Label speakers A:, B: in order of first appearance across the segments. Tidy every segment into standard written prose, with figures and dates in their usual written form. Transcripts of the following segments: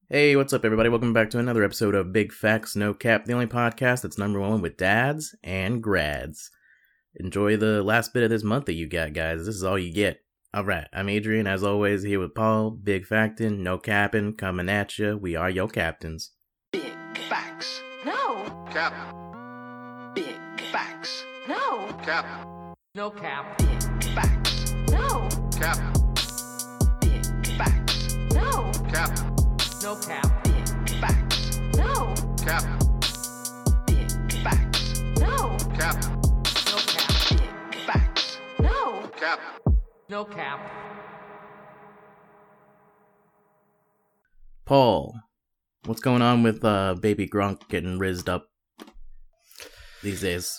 A: Hey, what's up, everybody? Welcome back to another episode of Big Facts No Cap, the only podcast that's number one with dads and grads. Enjoy the last bit of this month that you got, guys. This is all you get. Alright, I'm Adrian, as always, here with Paul. Big Factin', no capping, coming at ya. We are your captains.
B: Big facts.
C: No.
B: Cap. Big facts.
C: No.
B: Cap.
C: No cap.
B: Big facts.
C: No.
B: Cap. Big facts.
C: No.
B: Cap.
C: No cap.
B: Big facts.
C: No.
B: Cap. Big facts.
C: No.
B: Cap.
C: No cap.
B: Big facts.
C: No.
B: Cap.
C: No cap.
A: Paul, what's going on with baby Gronk getting rizzed up these days?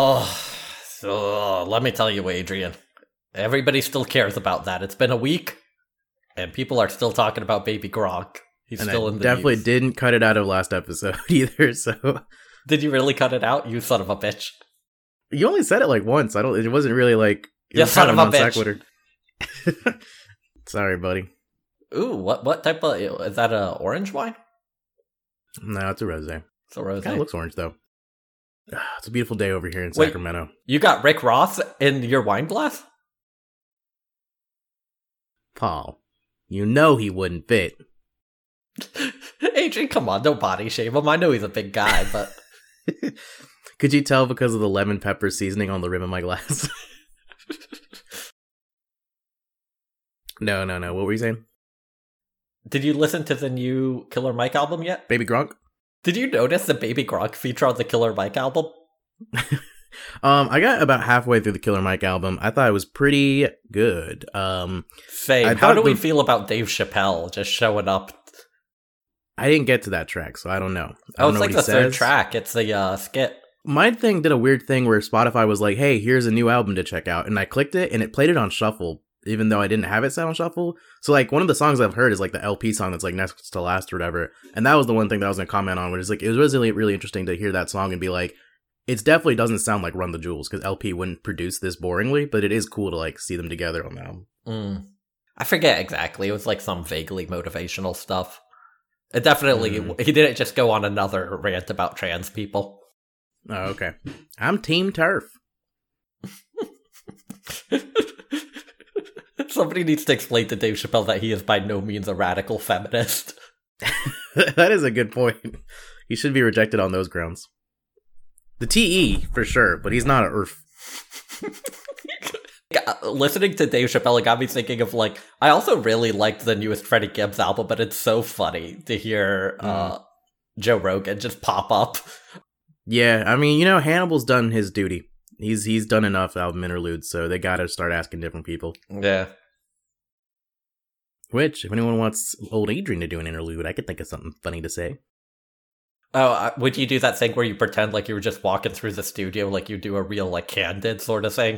D: Let me tell you, Adrian. Everybody still cares about that. It's been a week, and people are still talking about baby Gronk. He's
A: And
D: still
A: I
D: in the
A: definitely
D: news.
A: didn't cut it out of last episode either, so...
D: Did you really cut it out, you son of a bitch?
A: You only said it like once. It wasn't really like... It
D: You
A: was
D: son
A: kind
D: of a
A: non
D: bitch.
A: sequitur. Sorry, buddy.
D: Ooh, what type of... Is that a orange wine?
A: No, it's a rosé.
D: It's a rosé.
A: Kind of looks orange, though. It's a beautiful day over here in
D: Wait.
A: Sacramento.
D: You got Rick Ross in your wine glass?
A: Paul, you know he wouldn't fit.
D: Adrian, come on, don't body shame him. I know he's a big guy, but...
A: Could you tell because of the lemon pepper seasoning on the rim of my glass? No. What were you saying?
D: Did you listen to the new Killer Mike album yet?
A: Baby Gronk?
D: Did you notice the Baby Gronk feature on the Killer Mike album?
A: I got about halfway through the Killer Mike album. I thought it was pretty good.
D: Same.
A: I
D: How
A: thought
D: do we
A: the-
D: feel about Dave Chappelle just showing up?
A: I didn't get to that track, so I don't know. I
D: Oh,
A: don't
D: it's
A: know
D: like
A: what
D: the
A: he
D: third
A: says.
D: track. It's the skit.
A: My thing did a weird thing where Spotify was like, hey, here's a new album to check out. And I clicked it, and it played it on shuffle, even though I didn't have it set on shuffle. So, like, one of the songs I've heard is, like, the LP song that's, like, Next to Last or whatever. And that was the one thing that I was going to comment on, which is, like, it was really, really interesting to hear that song and be like, it definitely doesn't sound like Run the Jewels, because LP wouldn't produce this boringly, but it is cool to, like, see them together on the album.
D: I forget exactly. It was like some vaguely motivational stuff. It definitely,
A: Mm.
D: he didn't just go on another rant about trans people.
A: Oh, okay. I'm Team Turf.
D: Somebody needs to explain to Dave Chappelle that he is by no means a radical feminist.
A: That is a good point. He should be rejected on those grounds. The TE, for sure, but he's not a ERF.
D: Listening to Dave Chappelle, it got me thinking of, like, I also really liked the newest Freddie Gibbs album, but it's so funny to hear Joe Rogan just pop up.
A: Yeah, I mean, you know, Hannibal's done his duty. He's done enough album interludes, so they gotta start asking different people.
D: Yeah.
A: Which, if anyone wants old Adrian to do an interlude, I could think of something funny to say.
D: Oh, would you do that thing where you pretend like you were just walking through the studio, like you do a real, like, candid sort of thing?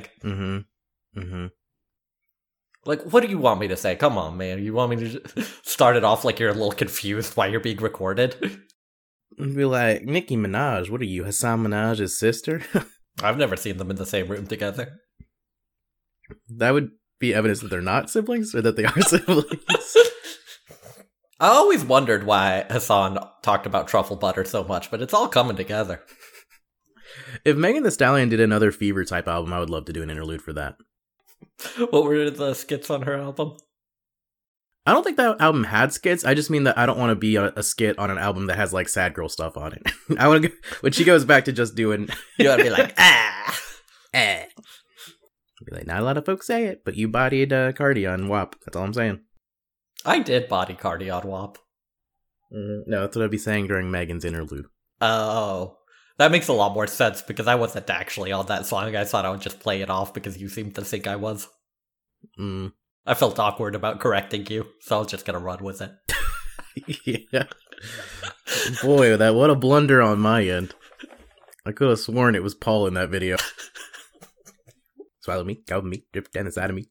D: Like, what do you want me to say? Come on, man. You want me to just start it off like you're a little confused why you're being recorded?
A: And be like, Nicki Minaj, what are you, Hassan Minaj's sister?
D: I've never seen them in the same room together.
A: That would be evidence that they're not siblings, or that they are siblings.
D: I always wondered why Hassan talked about truffle butter so much, but it's all coming together.
A: If Megan Thee Stallion did another Fever type album, I would love to do an interlude for that.
D: What were the skits on her album?
A: I don't think that album had skits. I just mean that I don't want to be a skit on an album that has like sad girl stuff on it. I want to when she goes back to just doing.
D: You gotta be like, ah.
A: Be like, not a lot of folks say it, but you bodied Cardi on WAP. That's all I'm saying.
D: I did body Cardi on WAP.
A: No, that's what I'd be saying during Megan's interlude.
D: Oh. That makes a lot more sense because I wasn't actually on that song. I thought I would just play it off because you seemed to think I was. I felt awkward about correcting you, so I was just gonna run with it.
A: Yeah. Boy, what a blunder on my end. I could have sworn it was Paul in that video. Swallow me, gobble me, drip down inside of me.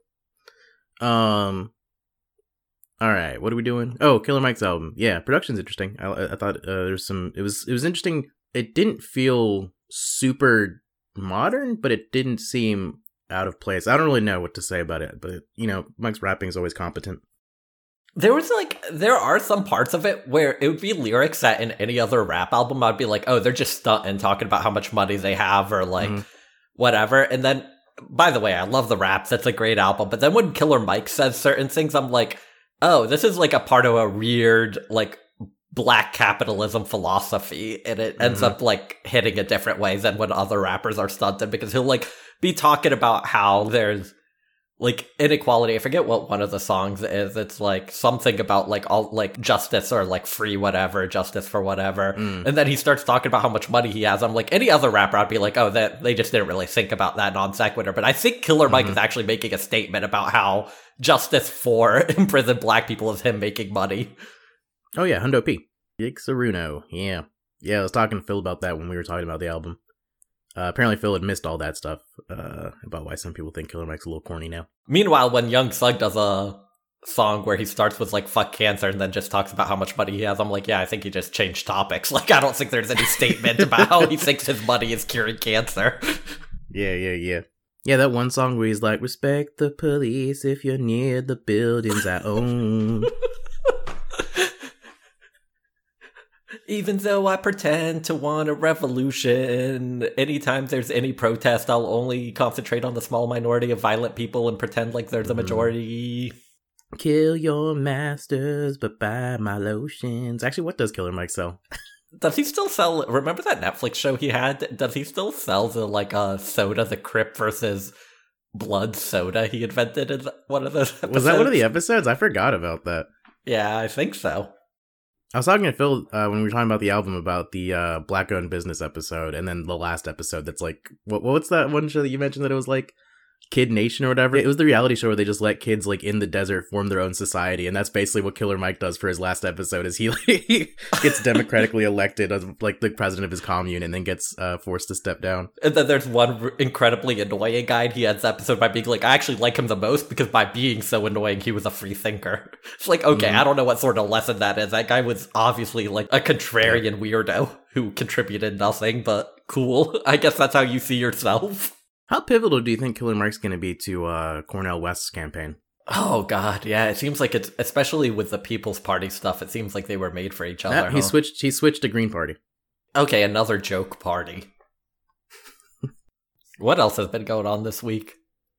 A: Alright, what are we doing? Oh, Killer Mike's album. Yeah, production's interesting. I thought there's some... It was interesting. It didn't feel super modern, but it didn't seem out of place. I don't really know what to say about it, but, you know, Mike's rapping is always competent.
D: There are some parts of it where it would be lyrics that in any other rap album I'd be like, oh, they're just stunting, talking about how much money they have or like whatever. And then, by the way, I love the raps. That's a great album. But then when Killer Mike says certain things, I'm like, oh, this is like a part of a weird, like, black capitalism philosophy. And it ends up like hitting a different way than when other rappers are stunted, because he'll like be talking about how there's like inequality. I forget what one of the songs is. It's like something about like all like justice or like free whatever, justice for whatever. And then he starts talking about how much money he has. I'm like, any other rapper, I'd be like, oh, that they just didn't really think about that non sequitur. But I think Killer Mike is actually making a statement about how justice for imprisoned black people is him making money.
A: Oh yeah, Hundo P. Yixaruno. Yeah. Yeah, I was talking to Phil about that when we were talking about the album. Apparently Phil had missed all that stuff about why some people think Killer Mike's a little corny now.
D: Meanwhile, when Young Thug does a song where he starts with like fuck cancer and then just talks about how much money he has, I'm like, yeah, I think he just changed topics. Like, I don't think there's any statement about how he thinks his money is curing cancer.
A: Yeah, that one song where he's like, respect the police if you're near the buildings I own.
D: Even though I pretend to want a revolution, anytime there's any protest, I'll only concentrate on the small minority of violent people and pretend like they're the majority.
A: Kill your masters, but buy my lotions. Actually, what does Killer Mike sell?
D: Does he still sell... Remember that Netflix show he had? Does he still sell the, like, soda, the Crip versus Blood soda he invented in one of those episodes?
A: Was that one of the episodes? I forgot about that.
D: Yeah, I think so.
A: I was talking to Phil when we were talking about the album about the Black-owned business episode, and then the last episode that's like... What's that one show that you mentioned that it was like... Kid Nation or whatever? It was the reality show where they just let kids like in the desert form their own society, and that's basically what Killer Mike does for his last episode. Is he like, gets democratically elected as like the president of his commune, and then gets forced to step down.
D: And then there's one incredibly annoying guy, and he ends the episode by being like, I actually like him the most because by being so annoying, he was a free thinker. It's like, okay, I don't know what sort of lesson that is. That guy was obviously like a contrarian weirdo who contributed nothing, but cool. I guess that's how you see yourself.
A: How pivotal do you think Killer Mike's going to be to Cornel West's campaign?
D: Oh, God, yeah. It seems like it's, especially with the People's Party stuff, it seems like they were made for each other.
A: He switched to Green Party.
D: Okay, another joke party. What else has been going on this week?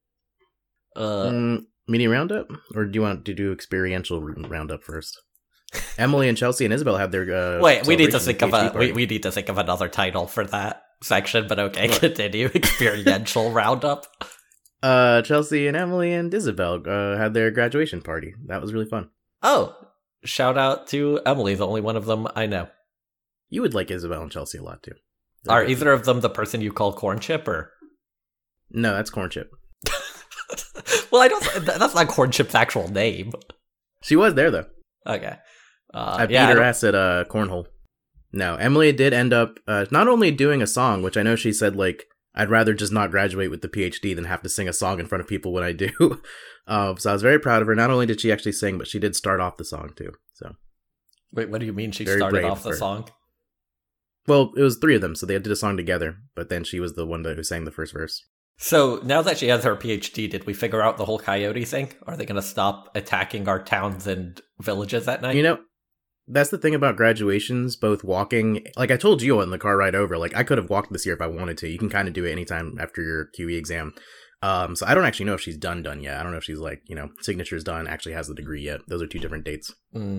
A: Mini roundup? Or do you want to do experiential roundup first? Emily and Chelsea and Isabel have their
D: wait, we need to think of we need to think of another title for that section, but okay, continue. Experiential roundup.
A: Chelsea and Emily and Isabel had their graduation party. That was really fun.
D: Oh, shout out to Emily, the only one of them I know.
A: You would like Isabel and Chelsea a lot too.
D: Are either of them the person you call Corn Chip, or?
A: No, that's Corn Chip.
D: Well, I don't. That's not Corn Chip's actual name.
A: She was there though.
D: Okay.
A: I beat her ass at cornhole. No, Emily did end up not only doing a song, which I know she said, like, I'd rather just not graduate with the PhD than have to sing a song in front of people when I do. So I was very proud of her. Not only did she actually sing, but she did start off the song too. So,
D: wait, what do you mean she
A: very
D: started off the song?
A: Well, it was three of them, so they did a song together, but then she was the one who sang the first verse.
D: So now that she has her PhD, did we figure out the whole coyote thing? Are they going to stop attacking our towns and villages at night?
A: You know, that's the thing about graduations, both walking, like I told you on the car ride over, like I could have walked this year if I wanted to. You can kind of do it anytime after your QE exam. So I don't actually know if she's done yet. I don't know if she's like, signature's done, actually has the degree yet. Those are two different dates.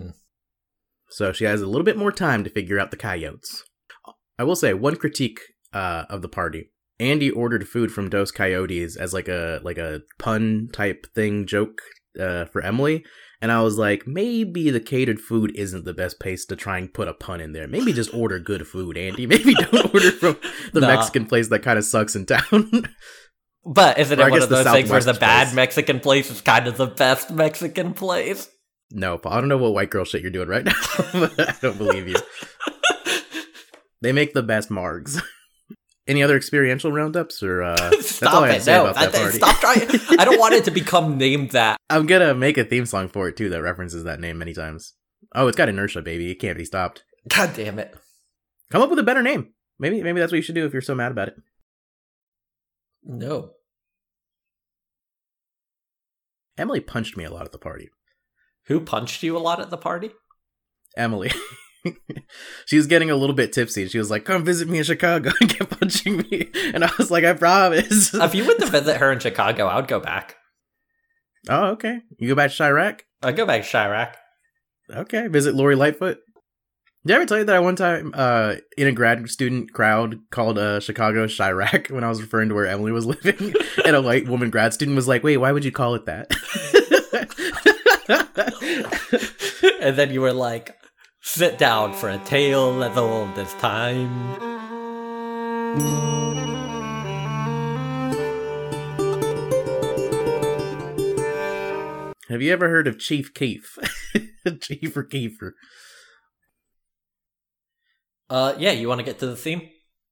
A: So she has a little bit more time to figure out the coyotes. I will say one critique of the party. Andy ordered food from Dos Coyotes as like a pun type thing joke for Emily. And I was like, maybe the catered food isn't the best place to try and put a pun in there. Maybe just order good food, Andy. Maybe don't order from the Mexican place that kind of sucks in town.
D: But isn't it one of those things where the bad Mexican place is kind of the best Mexican place?
A: No, I don't know what white girl shit you're doing right now, but I don't believe you. They make the best margs. Any other experiential roundups, or
D: stop it? No, stop trying. I don't want it to become named that.
A: I'm gonna make a theme song for it too that references that name many times. Oh, it's got inertia, baby. It can't be stopped.
D: God damn it!
A: Come up with a better name. Maybe that's what you should do if you're so mad about it.
D: No.
A: Emily punched me a lot at the party.
D: Who punched you a lot at the party?
A: Emily. She was getting a little bit tipsy. She was like, come visit me in Chicago, and kept punching me. And I was like, I promise.
D: If you went to visit her in Chicago, I would go back.
A: Oh, okay. You go back to Chirac?
D: I'd go back to Chirac.
A: Okay. Visit Lori Lightfoot? Did I ever tell you that I one time in a grad student crowd called Chicago Chirac when I was referring to where Emily was living? And a white woman grad student was like, wait, why would you call it that?
D: And then you were like, sit down for a tale as old as time.
A: Have you ever heard of Chief Keef? Chief or Kiefer?
D: Yeah, you want to get to the theme?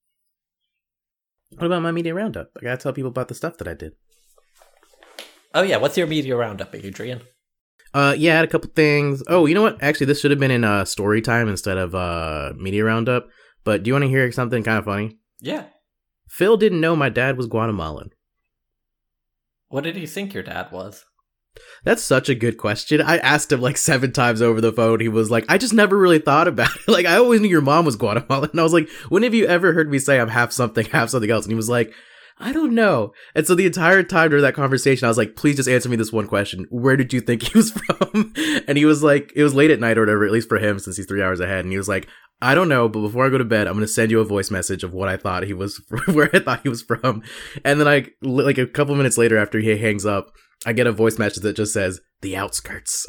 A: What about my media roundup? I gotta tell people about the stuff that I did.
D: Oh yeah, what's your media roundup, Adrian?
A: Yeah, I had a couple things. Oh, you know what? Actually, this should have been in story time instead of media roundup. But do you want to hear something kind of funny?
D: Yeah.
A: Phil didn't know my dad was Guatemalan.
D: What did he think your dad was?
A: That's such a good question. I asked him like 7 times over the phone. He was like, I just never really thought about it. Like, I always knew your mom was Guatemalan. And I was like, when have you ever heard me say I'm half something else? And he was like, I don't know. And so the entire time during that conversation, I was like, please just answer me this one question. Where did you think he was from? And he was like, it was late at night or whatever, at least for him, since he's 3 hours ahead. And he was like, I don't know, but before I go to bed, I'm going to send you a voice message of what I thought he was, where I thought he was from. And then like a couple minutes later after he hangs up, I get a voice message that just says, the outskirts.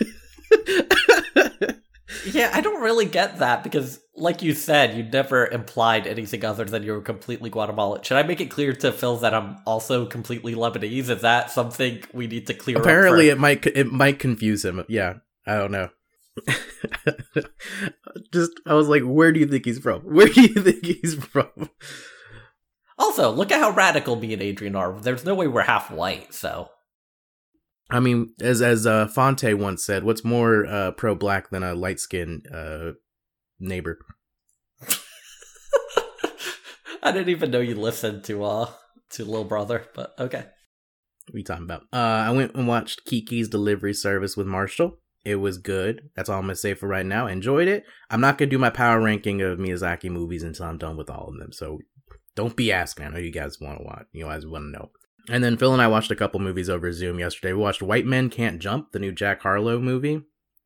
D: Yeah, I don't really get that because, like you said, you never implied anything other than you were completely Guatemalan. Should I make it clear to Phil that I'm also completely Lebanese? Is that something we need to clear
A: Apparently,
D: up?
A: it might confuse him. Yeah, I don't know. I was like, where do you think he's from? Where do you think he's from?
D: Also, look at how radical me and Adrian are. There's no way we're half white, so...
A: I mean, as Fonte once said, what's more pro-black than a light-skinned neighbor?
D: I didn't even know you listened to Lil Brother, but okay.
A: What are you talking about? I went and watched Kiki's Delivery Service with Marshall. It was good. That's all I'm going to say for right now. Enjoyed it. I'm not going to do my power ranking of Miyazaki movies until I'm done with all of them, so don't be asking. I know you guys want to watch. You guys want to know. And then Phil and I watched a couple movies over Zoom yesterday. We watched White Men Can't Jump, the new Jack Harlow movie.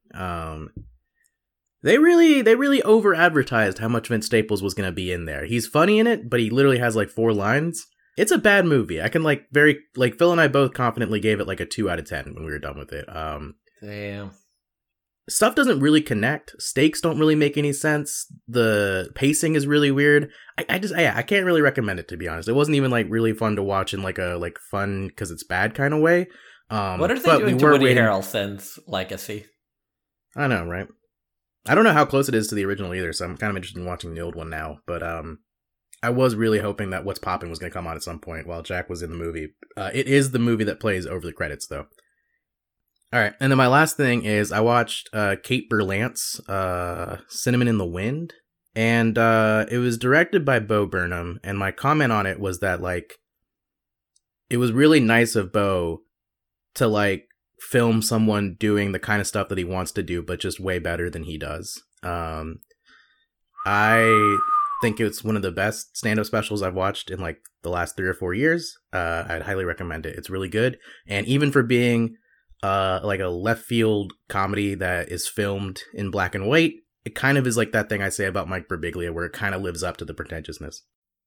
A: They really over-advertised how much Vince Staples was going to be in there. He's funny in it, but he literally has like 4 lines. It's a bad movie. I can Phil and I both confidently gave it like a 2 out of 10 when we were done with it.
D: Damn.
A: Stuff doesn't really connect. Stakes don't really make any sense. The pacing is really weird. I can't really recommend it, to be honest. It wasn't even like really fun to watch in like a fun because it's bad kind of way.
D: What are they doing to Woody Harrelson's legacy?
A: I know, right? I don't know how close it is to the original either, so I'm kind of interested in watching the old one now. But I was really hoping that What's Poppin' was going to come on at some point while Jack was in the movie. It is the movie that plays over the credits, though. All right, and then my last thing is I watched Kate Berlant's Cinnamon in the Wind, and it was directed by Bo Burnham, and my comment on it was that, like, it was really nice of Bo to, like, film someone doing the kind of stuff that he wants to do, but just way better than he does. I think it's one of the best stand-up specials I've watched in, like, the last 3 or 4 years. I'd highly recommend it. It's really good, and even for being... like a left field comedy that is filmed in black and white, it kind of is like that thing I say about Mike Birbiglia, where it kind of lives up to the pretentiousness.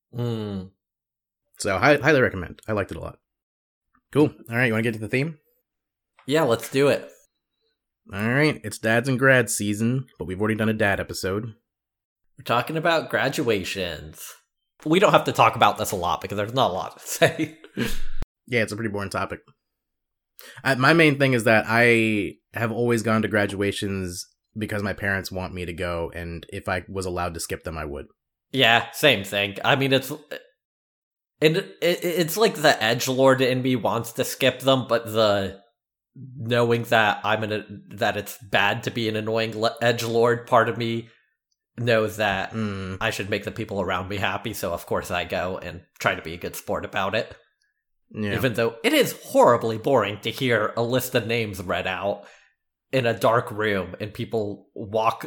A: So I highly recommend. I liked it a lot. Cool. All right, you want to get to the theme?
D: Yeah, let's do it.
A: All right, it's dads and grads season, but we've already done a dad episode.
D: We're talking about graduations. We don't have to talk about this a lot because there's not a lot to say.
A: Yeah, it's a pretty boring topic. My main thing is that I have always gone to graduations because my parents want me to go, and if I was allowed to skip them, I would. Yeah,
D: same thing. I mean, it's like the edgelord in me wants to skip them, but the knowing that that it's bad to be an annoying edgelord part of me knows that I should make the people around me happy, so of course I go and try to be a good sport about it. Yeah. Even though it is horribly boring to hear a list of names read out. in a dark room and people walk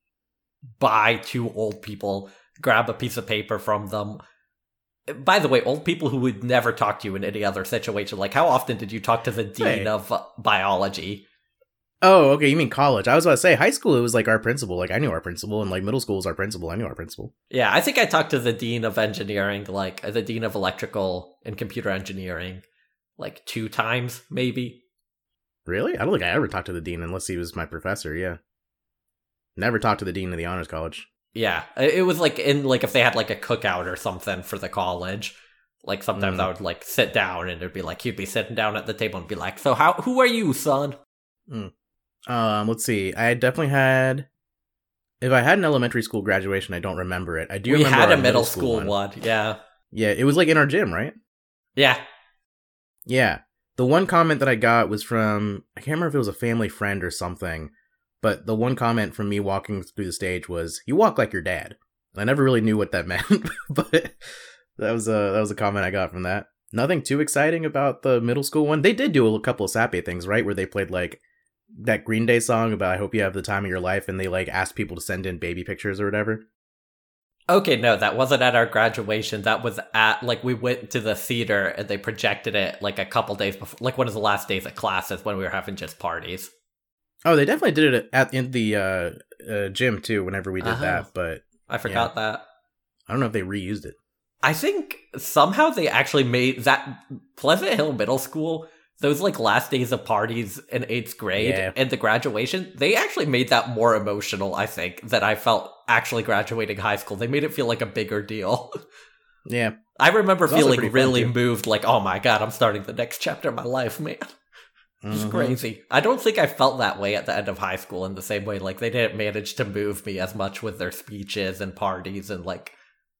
D: by two old people, grab a piece of paper from them. By the way, old people who would never talk to you in any other situation. Like, how often did you talk to the dean of biology?
A: Oh, okay, you mean college. I was about to say, high school, it was like our principal. Like, I knew our principal, and like middle school was our principal. I knew our principal.
D: Yeah, I think I talked to the dean of engineering, like the dean of electrical and computer engineering, like 2 times, maybe.
A: Really? I don't think I ever talked to the dean unless he was my professor, yeah. Never talked to the dean of the honors college.
D: Yeah, it was like in, like, if they had like a cookout or something for the college, like sometimes I would like sit down and it'd be like, he'd be sitting down at the table and be like, so who are you, son?
A: Let's see. I definitely had, if I had an elementary school graduation, I don't remember it. I do
D: We
A: remember
D: had
A: our
D: a middle school one, yeah.
A: Yeah, it was like in our gym, right?
D: Yeah.
A: Yeah. The one comment that I got was from, I can't remember if it was a family friend or something, but the one comment from me walking through the stage was, "You walk like your dad." I never really knew what that meant, but that was a comment I got from that. Nothing too exciting about the middle school one. They did do a couple of sappy things, right? Where they played like that Green Day song about "I hope you have the time of your life," and they like asked people to send in baby pictures or whatever.
D: Okay, no, that wasn't at our graduation. That was at, like, we went to the theater and they projected it like a couple days before, like one of the last days of classes when we were having just parties.
A: Oh, they definitely did it in the gym too. Whenever we did that, but
D: I forgot that.
A: I don't know if they reused it.
D: I think somehow they actually made that Pleasant Hill Middle School, those like last days of parties in 8th grade and the graduation, they actually made that more emotional, I think, than I felt actually graduating high school. They made it feel like a bigger deal.
A: Yeah.
D: I remember feeling really
A: fun,
D: moved, like, oh my god, I'm starting the next chapter of my life, man. It's crazy. I don't think I felt that way at the end of high school in the same way. Like, they didn't manage to move me as much with their speeches and parties and like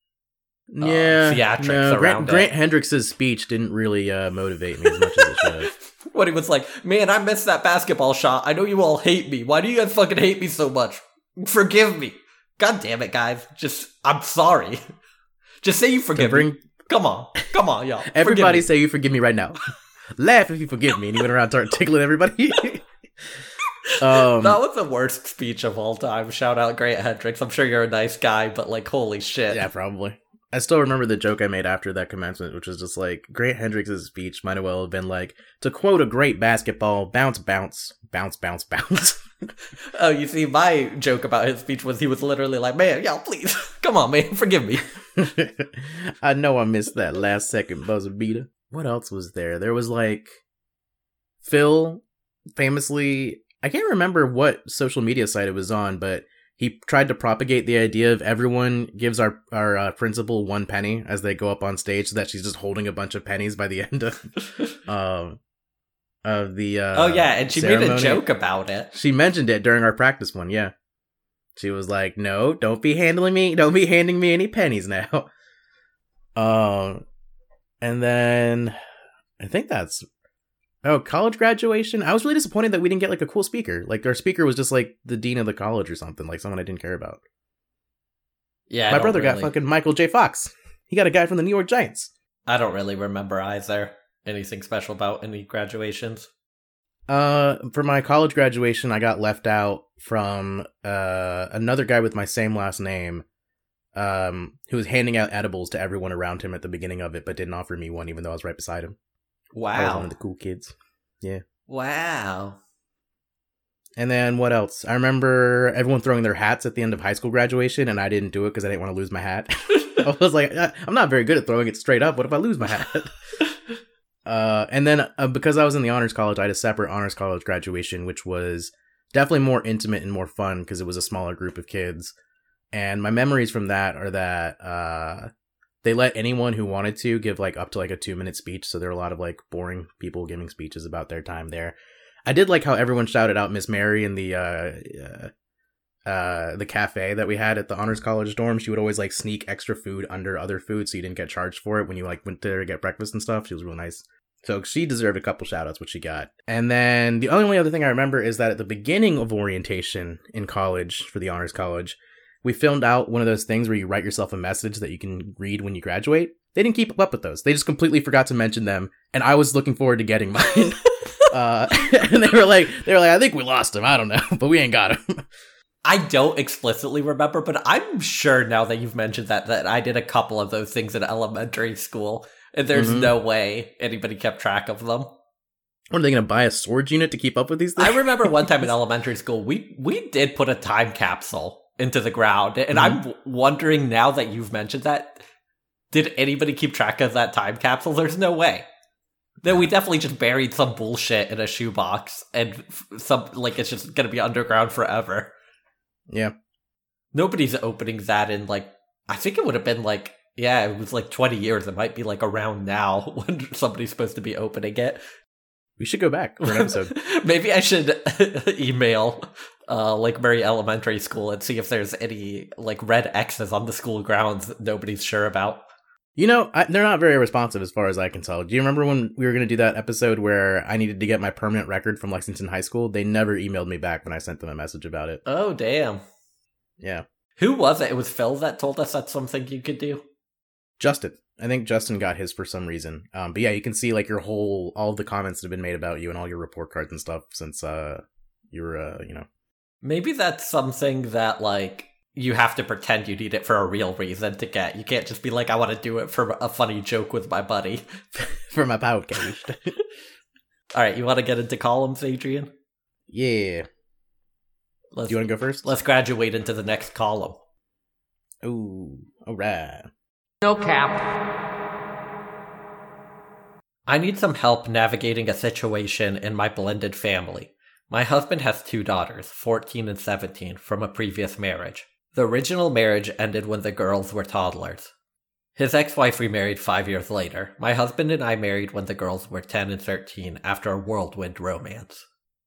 D: theatrics around
A: Grant Hendricks' speech didn't really motivate me as much as it should.
D: When he was like, man, I missed that basketball shot. I know you all hate me. Why do you guys fucking hate me so much? Forgive me. God damn it, guys. I'm sorry. Just say you forgive me. Come on, y'all.
A: Everybody say you forgive me right now. Laugh if you forgive me. And he went around started tickling everybody.
D: That was the worst speech of all time. Shout out Grant Hendricks. I'm sure you're a nice guy, but like, holy shit.
A: Yeah, probably. I still remember the joke I made after that commencement, which was just like, Grant Hendricks' speech might as well have been like, to quote a great basketball, bounce, bounce, bounce, bounce, bounce.
D: Oh, you see, my joke about his speech was he was literally like, man, y'all, please, come on, man, forgive me.
A: I know I missed that last second buzzer beater. What else was there? There was like, Phil famously, I can't remember what social media site it was on, but he tried to propagate the idea of everyone gives our principal 1 penny as they go up on stage, so that she's just holding a bunch of pennies by the end of the
D: oh yeah, and she
A: ceremony.
D: made a joke about it.
A: She mentioned it during our practice one, yeah. She was like, "No, don't be handing me any pennies now." And then I think that's college graduation. I was really disappointed that we didn't get like a cool speaker. Like our speaker was just like the dean of the college or something, like someone I didn't care about.
D: Yeah,
A: my brother got fucking Michael J. Fox. He got a guy from the New York Giants.
D: I don't really remember either. Anything special about any graduations?
A: For my college graduation, I got left out from another guy with my same last name, who was handing out edibles to everyone around him at the beginning of it, but didn't offer me one, even though I was right beside him.
D: Wow.
A: I was one of the cool kids. Yeah.
D: Wow.
A: And then what else? I remember everyone throwing their hats at the end of high school graduation, and I didn't do it because I didn't want to lose my hat. I was like, I'm not very good at throwing it straight up. What if I lose my hat? And then because I was in the honors college, I had a separate honors college graduation, which was definitely more intimate and more fun because it was a smaller group of kids. And my memories from that are that they let anyone who wanted to give like up to like a 2-minute speech. So there were a lot of like boring people giving speeches about their time there. I did like how everyone shouted out Miss Mary in the cafe that we had at the honors college dorm. She would always like sneak extra food under other food so you didn't get charged for it when you like went there to get breakfast and stuff. She was real nice. So she deserved a couple shout outs, which she got. And then the only other thing I remember is that at the beginning of orientation in college for the honors college, we filmed out one of those things where you write yourself a message that you can read when you graduate. They didn't keep up with those. They just completely forgot to mention them, and I was looking forward to getting mine. And they were like, I think we lost him. I don't know, but we ain't got him.
D: I don't explicitly remember, but I'm sure now that you've mentioned that I did a couple of those things in elementary school, and there's no way anybody kept track of them.
A: What, are they going to buy a storage unit to keep up with these things?
D: I remember one time in elementary school, we did put a time capsule into the ground, and I'm wondering now that you've mentioned that, did anybody keep track of that time capsule? There's no way. Then we definitely just buried some bullshit in a shoebox, and it's just going to be underground forever.
A: Yeah.
D: Nobody's opening that in, I think it would have been, it was 20 years. It might be, around now when somebody's supposed to be opening it.
A: We should go back for an episode.
D: Maybe I should email, Murray Elementary School and see if there's any, red X's on the school grounds that nobody's sure about.
A: They're not very responsive as far as I can tell. Do you remember when we were going to do that episode where I needed to get my permanent record from Lexington High School? They never emailed me back when I sent them a message about it.
D: Oh, damn.
A: Yeah.
D: Who was it? It was Phil that told us that's something you could do?
A: Justin. I think Justin got his for some reason. But yeah, you can see all of the comments that have been made about you and all your report cards and stuff since you were,
D: Maybe that's something that, you have to pretend you need it for a real reason to get. You can't just be I want to do it for a funny joke with my buddy.
A: For my podcast.
D: Alright, you want to get into columns, Adrian?
A: Yeah. Do you want to go first?
D: Let's graduate into the next column.
A: Ooh, alright.
C: No cap.
D: I need some help navigating a situation in my blended family. My husband has 2 daughters, 14 and 17, from a previous marriage. The original marriage ended when the girls were toddlers. His ex-wife remarried 5 years later. My husband and I married when the girls were 10 and 13 after a whirlwind romance.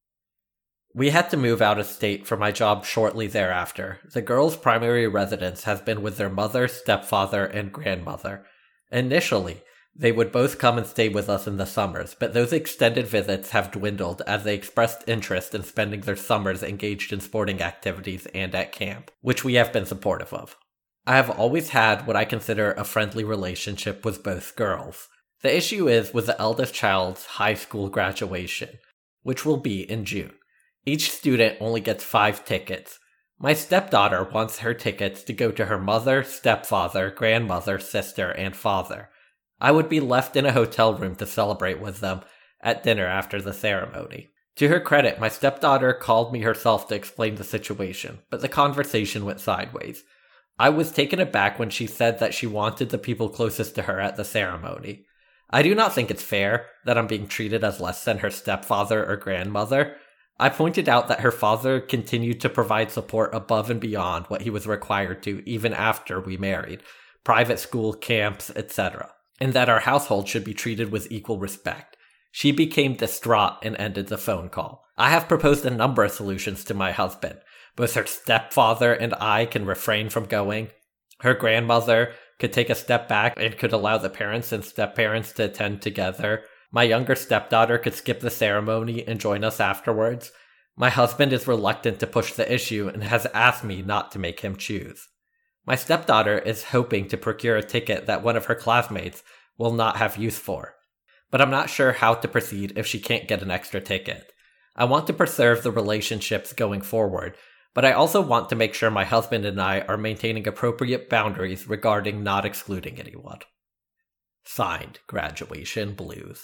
D: We had to move out of state for my job shortly thereafter. The girls' primary residence has been with their mother, stepfather, and grandmother. Initially, they would both come and stay with us in the summers, but those extended visits have dwindled as they expressed interest in spending their summers engaged in sporting activities and at camp, which we have been supportive of. I have always had what I consider a friendly relationship with both girls. The issue is with the eldest child's high school graduation, which will be in June. Each student only gets 5 tickets. My stepdaughter wants her tickets to go to her mother, stepfather, grandmother, sister, and father. I would be left in a hotel room to celebrate with them at dinner after the ceremony. To her credit, my stepdaughter called me herself to explain the situation, but the conversation went sideways. I was taken aback when she said that she wanted the people closest to her at the ceremony. I do not think it's fair that I'm being treated as less than her stepfather or grandmother. I pointed out that her father continued to provide support above and beyond what he was required to even after we married, private school, camps, etc., and that our household should be treated with equal respect. She became distraught and ended the phone call. I have proposed a number of solutions to my husband. Both her stepfather and I can refrain from going. Her grandmother could take a step back and could allow the parents and step-parents to attend together. My younger stepdaughter could skip the ceremony and join us afterwards. My husband is reluctant to push the issue and has asked me not to make him choose. My stepdaughter is hoping to procure a ticket that one of her classmates will not have use for. But I'm not sure how to proceed if she can't get an extra ticket. I want to preserve the relationships going forward, but I also want to make sure my husband and I are maintaining appropriate boundaries regarding not excluding anyone. Signed, Graduation Blues.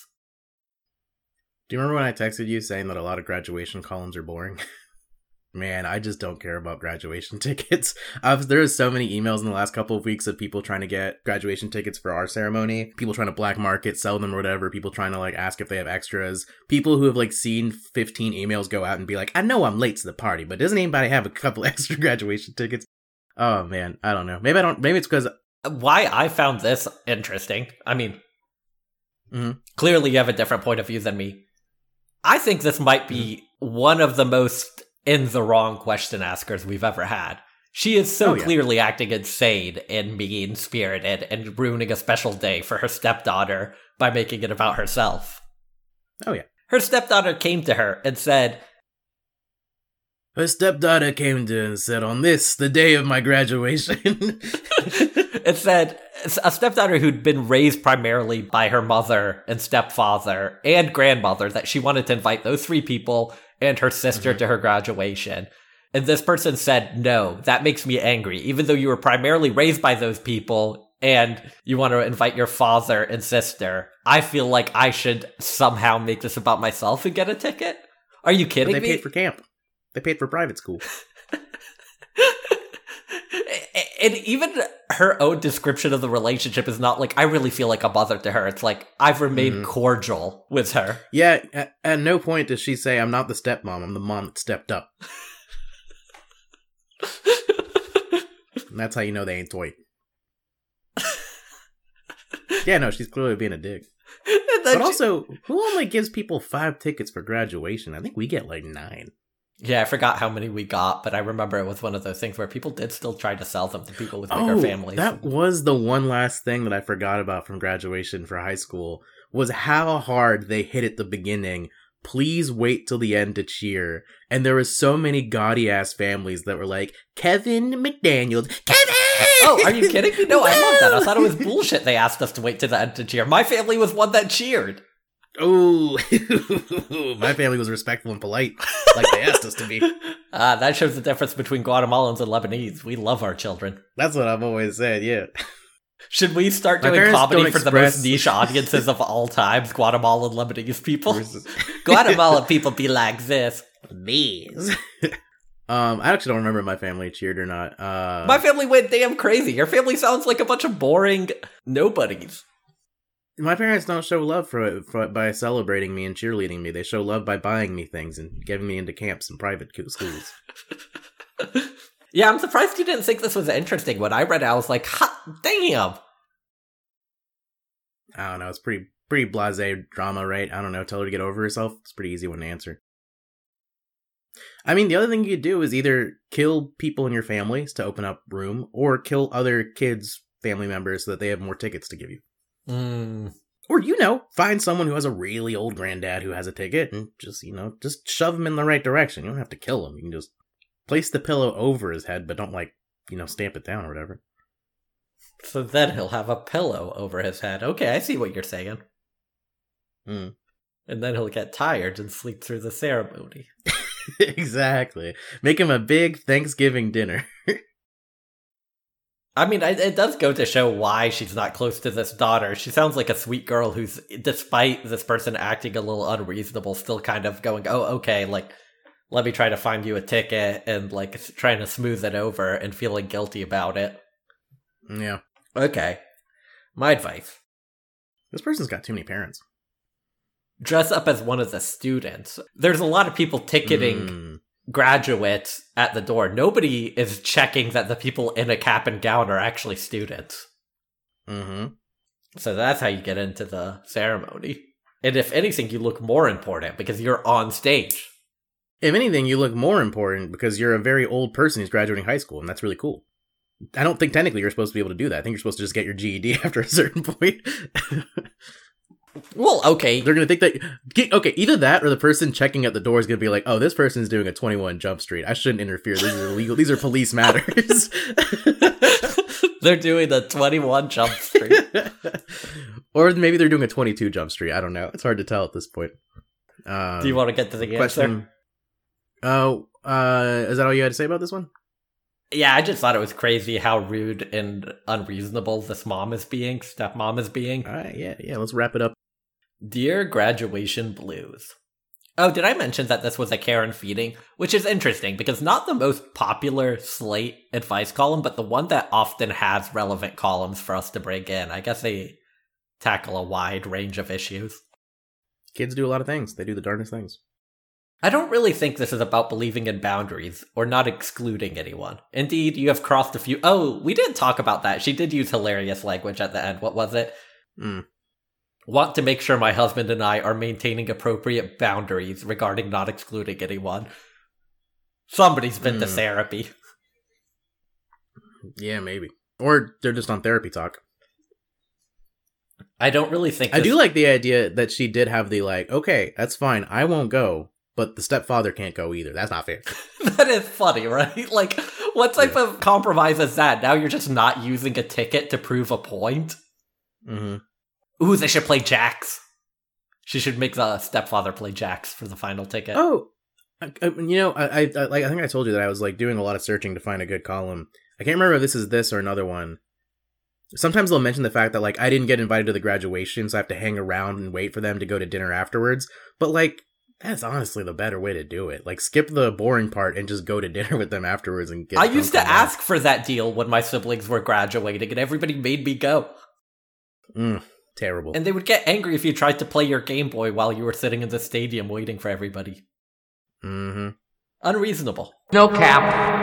A: Do you remember when I texted you saying that a lot of graduation columns are boring? Man, I just don't care about graduation tickets. There's so many emails in the last couple of weeks of people trying to get graduation tickets for our ceremony, people trying to black market, sell them or whatever, people trying to ask if they have extras, people who have seen 15 emails go out and be like, I know I'm late to the party, but doesn't anybody have a couple extra graduation tickets? Oh man, I don't know. Maybe it's because...
D: Why I found this interesting, I mean, clearly you have a different point of view than me. I think this might be one of the most in the wrong question askers we've ever had. She is so clearly acting insane and mean-spirited and ruining a special day for her stepdaughter by making it about herself.
A: Oh yeah.
D: Her stepdaughter came to her and said...
A: Her stepdaughter came to her and said, on this, the day of my graduation...
D: It said, a stepdaughter who'd been raised primarily by her mother and stepfather and grandmother, that she wanted to invite those three people and her sister to her graduation. And this person said, no, that makes me angry. Even though you were primarily raised by those people and you want to invite your father and sister, I feel like I should somehow make this about myself and get a ticket. Are you kidding
A: But
D: me?
A: they paid for camp. They paid for private school.
D: And even her own description of the relationship is not like, I really feel like a mother to her. It's like, I've remained cordial with her.
A: Yeah, at no point does she say, I'm not the stepmom, I'm the mom that stepped up. And that's how you know they ain't toy. Yeah, no, she's clearly being a dick. But also, who only gives people 5 tickets for graduation? I think we get like 9.
D: Yeah, I forgot how many we got, but I remember it was one of those things where people did still try to sell them to people with bigger families.
A: That was the one last thing that I forgot about from graduation for high school, was how hard they hit at the beginning. Please wait till the end to cheer. And there were so many gaudy-ass families that were like, Kevin McDaniels, Kevin!
D: Oh, are you kidding me? No, I love that. I thought it was bullshit they asked us to wait to the end to cheer. My family was one that cheered.
A: Oh, my family was respectful and polite, like they asked us to be.
D: That shows the difference between Guatemalans and Lebanese. We love our children.
A: That's what I've always said, yeah.
D: Should we start
A: My
D: doing
A: parents
D: comedy
A: don't
D: for the
A: express-
D: most niche audiences of all times? Guatemalan Lebanese people? Guatemalan people be like this.
A: These. I actually don't remember if my family cheered or not.
D: My family went damn crazy. Your family sounds like a bunch of boring nobodies.
A: My parents don't show love for by celebrating me and cheerleading me. They show love by buying me things and getting me into camps and private schools.
D: Yeah, I'm surprised you didn't think this was interesting. When I read it, I was like, hot damn!
A: I don't know. It's pretty blasé drama, right? I don't know. Tell her to get over herself. It's a pretty easy one to answer. I mean, the other thing you could do is either kill people in your families to open up room, or kill other kids' family members so that they have more tickets to give you. Or, find someone who has a really old granddad who has a ticket and just shove him in the right direction. You don't have to kill him. You can just place the pillow over his head, but don't, stamp it down or whatever.
D: So then he'll have a pillow over his head. Okay, I see what you're saying.
A: Mm.
D: And then he'll get tired and sleep through the ceremony.
A: Exactly. Make him a big Thanksgiving dinner.
D: I mean, it does go to show why she's not close to this daughter. She sounds like a sweet girl who's, despite this person acting a little unreasonable, still kind of going, oh, okay, let me try to find you a ticket, and, trying to smooth it over and feeling guilty about it.
A: Yeah.
D: Okay. My advice.
A: This person's got too many parents.
D: Dress up as one of the students. There's a lot of people ticketing graduates at the door. Nobody is checking that the people in a cap and gown are actually students.
A: Mm-hmm.
D: So that's how you get into the ceremony. And if anything, you look more important because you're on stage.
A: If anything, you look more important because you're a very old person who's graduating high school, and that's really cool. I don't think technically you're supposed to be able to do that. I think you're supposed to just get your GED after a certain point.
D: Well, okay.
A: They're going to think that... Okay, either that or the person checking at the door is going to be like, oh, this person's doing a 21 Jump Street. I shouldn't interfere. These are illegal. These are police matters.
D: They're doing the 21 Jump Street.
A: Or maybe they're doing a 22 Jump Street. I don't know. It's hard to tell at this point.
D: Do you want to get to the answer?
A: Oh, is that all you had to say about this one?
D: Yeah, I just thought it was crazy how rude and unreasonable this stepmom is being.
A: All right, yeah, let's wrap it up.
D: Dear Graduation Blues. Oh, did I mention that this was a Karen feeding? Which is interesting, because not the most popular Slate advice column, but the one that often has relevant columns for us to bring in. I guess they tackle a wide range of issues.
A: Kids do a lot of things. They do the darndest things.
D: I don't really think this is about believing in boundaries, or not excluding anyone. Indeed, you have crossed a few... Oh, we didn't talk about that. She did use hilarious language at the end. What was it? Want to make sure my husband and I are maintaining appropriate boundaries regarding not excluding anyone. Somebody's been to therapy.
A: Yeah, maybe. Or they're just on therapy talk.
D: I don't really think
A: I do like the idea that she did have the okay, that's fine, I won't go, but the stepfather can't go either. That's not fair.
D: That is funny, right? What type of compromise is that? Now you're just not using a ticket to prove a point?
A: Mm-hmm.
D: Ooh, they should play jacks. She should make the stepfather play jacks for the final ticket.
A: Oh, I think I told you that I was like doing a lot of searching to find a good column. I can't remember if this is this or another one. Sometimes they'll mention the fact that like I didn't get invited to the graduation, so I have to hang around and wait for them to go to dinner afterwards. But like, that's honestly the better way to do it. Like, skip the boring part and just go to dinner with them afterwards and get.
D: I used to ask for that deal when my siblings were graduating, and everybody made me go.
A: Terrible.
D: And they would get angry if you tried to play your Game Boy while you were sitting in the stadium waiting for everybody.
A: Mm-hmm.
D: Unreasonable.
C: No cap.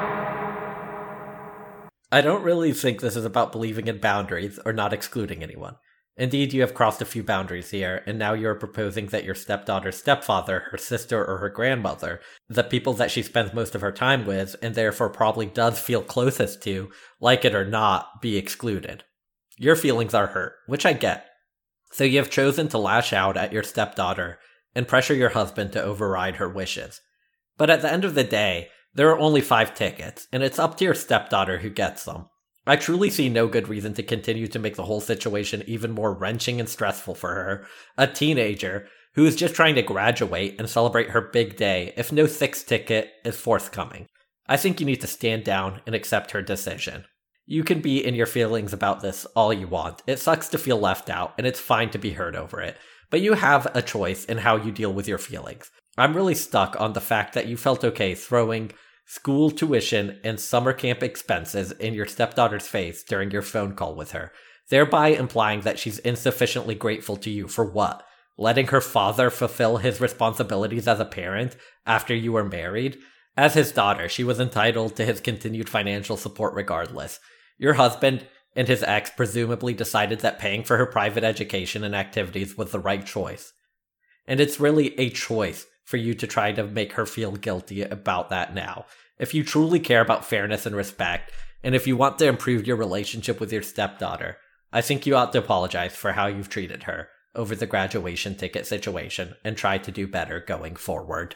D: I don't really think this is about believing in boundaries or not excluding anyone. Indeed, you have crossed a few boundaries here, and now you are proposing that your stepdaughter's stepfather, her sister, or her grandmother, the people that she spends most of her time with, and therefore probably does feel closest to, like it or not, be excluded. Your feelings are hurt, which I get. So you have chosen to lash out at your stepdaughter and pressure your husband to override her wishes. But at the end of the day, there are only 5 tickets, and it's up to your stepdaughter who gets them. I truly see no good reason to continue to make the whole situation even more wrenching and stressful for her, a teenager who is just trying to graduate and celebrate her big day if no 6th ticket is forthcoming. I think you need to stand down and accept her decision. You can be in your feelings about this all you want. It sucks to feel left out, and it's fine to be hurt over it. But you have a choice in how you deal with your feelings. I'm really stuck on the fact that you felt okay throwing school tuition and summer camp expenses in your stepdaughter's face during your phone call with her, thereby implying that she's insufficiently grateful to you for what? Letting her father fulfill his responsibilities as a parent after you were married? As his daughter, she was entitled to his continued financial support regardless. Your husband and his ex presumably decided that paying for her private education and activities was the right choice. And it's really a choice for you to try to make her feel guilty about that now. If you truly care about fairness and respect, and if you want to improve your relationship with your stepdaughter, I think you ought to apologize for how you've treated her over the graduation ticket situation and try to do better going forward.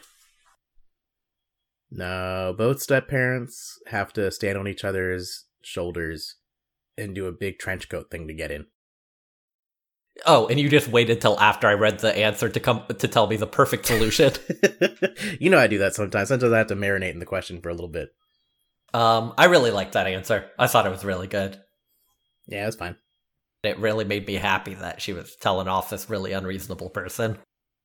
A: No, both step-parents have to stand on each other's shoulders and do a big trench coat thing to get in.
D: Oh, and you just waited till after I read the answer to come to tell me the perfect solution?
A: You know I do that sometimes. Sometimes I have to marinate in the question for a little bit.
D: I really liked that answer. I thought it was really good.
A: Yeah, that's fine.
D: It really made me happy that she was telling off this really unreasonable person.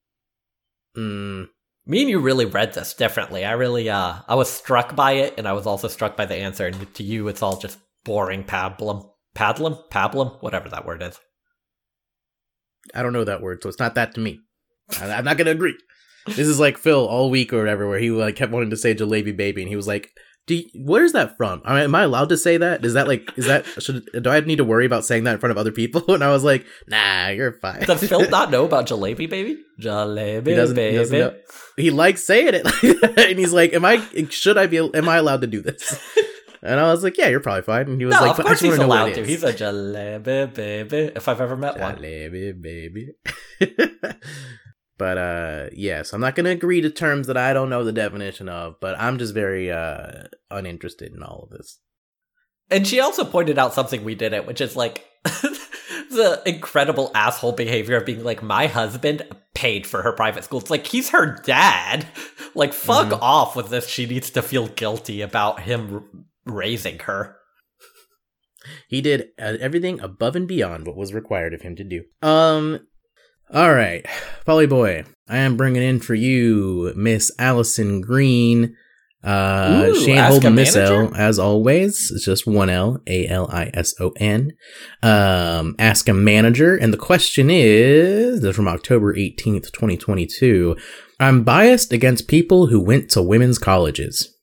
D: Me and you really read this differently. I was struck by it, and I was also struck by the answer, and to you, it's all just boring pablum, whatever that word is.
A: I don't know that word, so it's not that to me. I'm not going to agree. This is like Phil all week or whatever, where he like kept wanting to say jalebi baby, and he was like, where is that from? Am I allowed to say that? Do I need to worry about saying that in front of other people? And I was like, nah, you're fine.
D: Does Phil not know about jalebi baby? Jalebi baby.
A: He doesn't know. He likes saying it like that, and he's like, am I allowed to do this? And I was like, yeah, you're probably fine. And he was like,
D: of course he's allowed to.
A: Is.
D: He's a jalebi baby, if I've ever met one.
A: Jalebi baby. But, yes, I'm not going to agree to terms that I don't know the definition of, but I'm just very uninterested in all of this.
D: And she also pointed out something we didn't, which is like the incredible asshole behavior of being like, my husband paid for her private school. It's like, he's her dad. Like, fuck off with this. She needs to feel guilty about him raising her.
A: He did everything above and beyond what was required of him to do. All right, Polly Boy, I am bringing in for you Miss Allison Green. She ain't holding Miss L, as always. It's just one L, Alison. Ask a Manager, and the question is, this is from October 18th, 2022. I'm biased against people who went to women's colleges.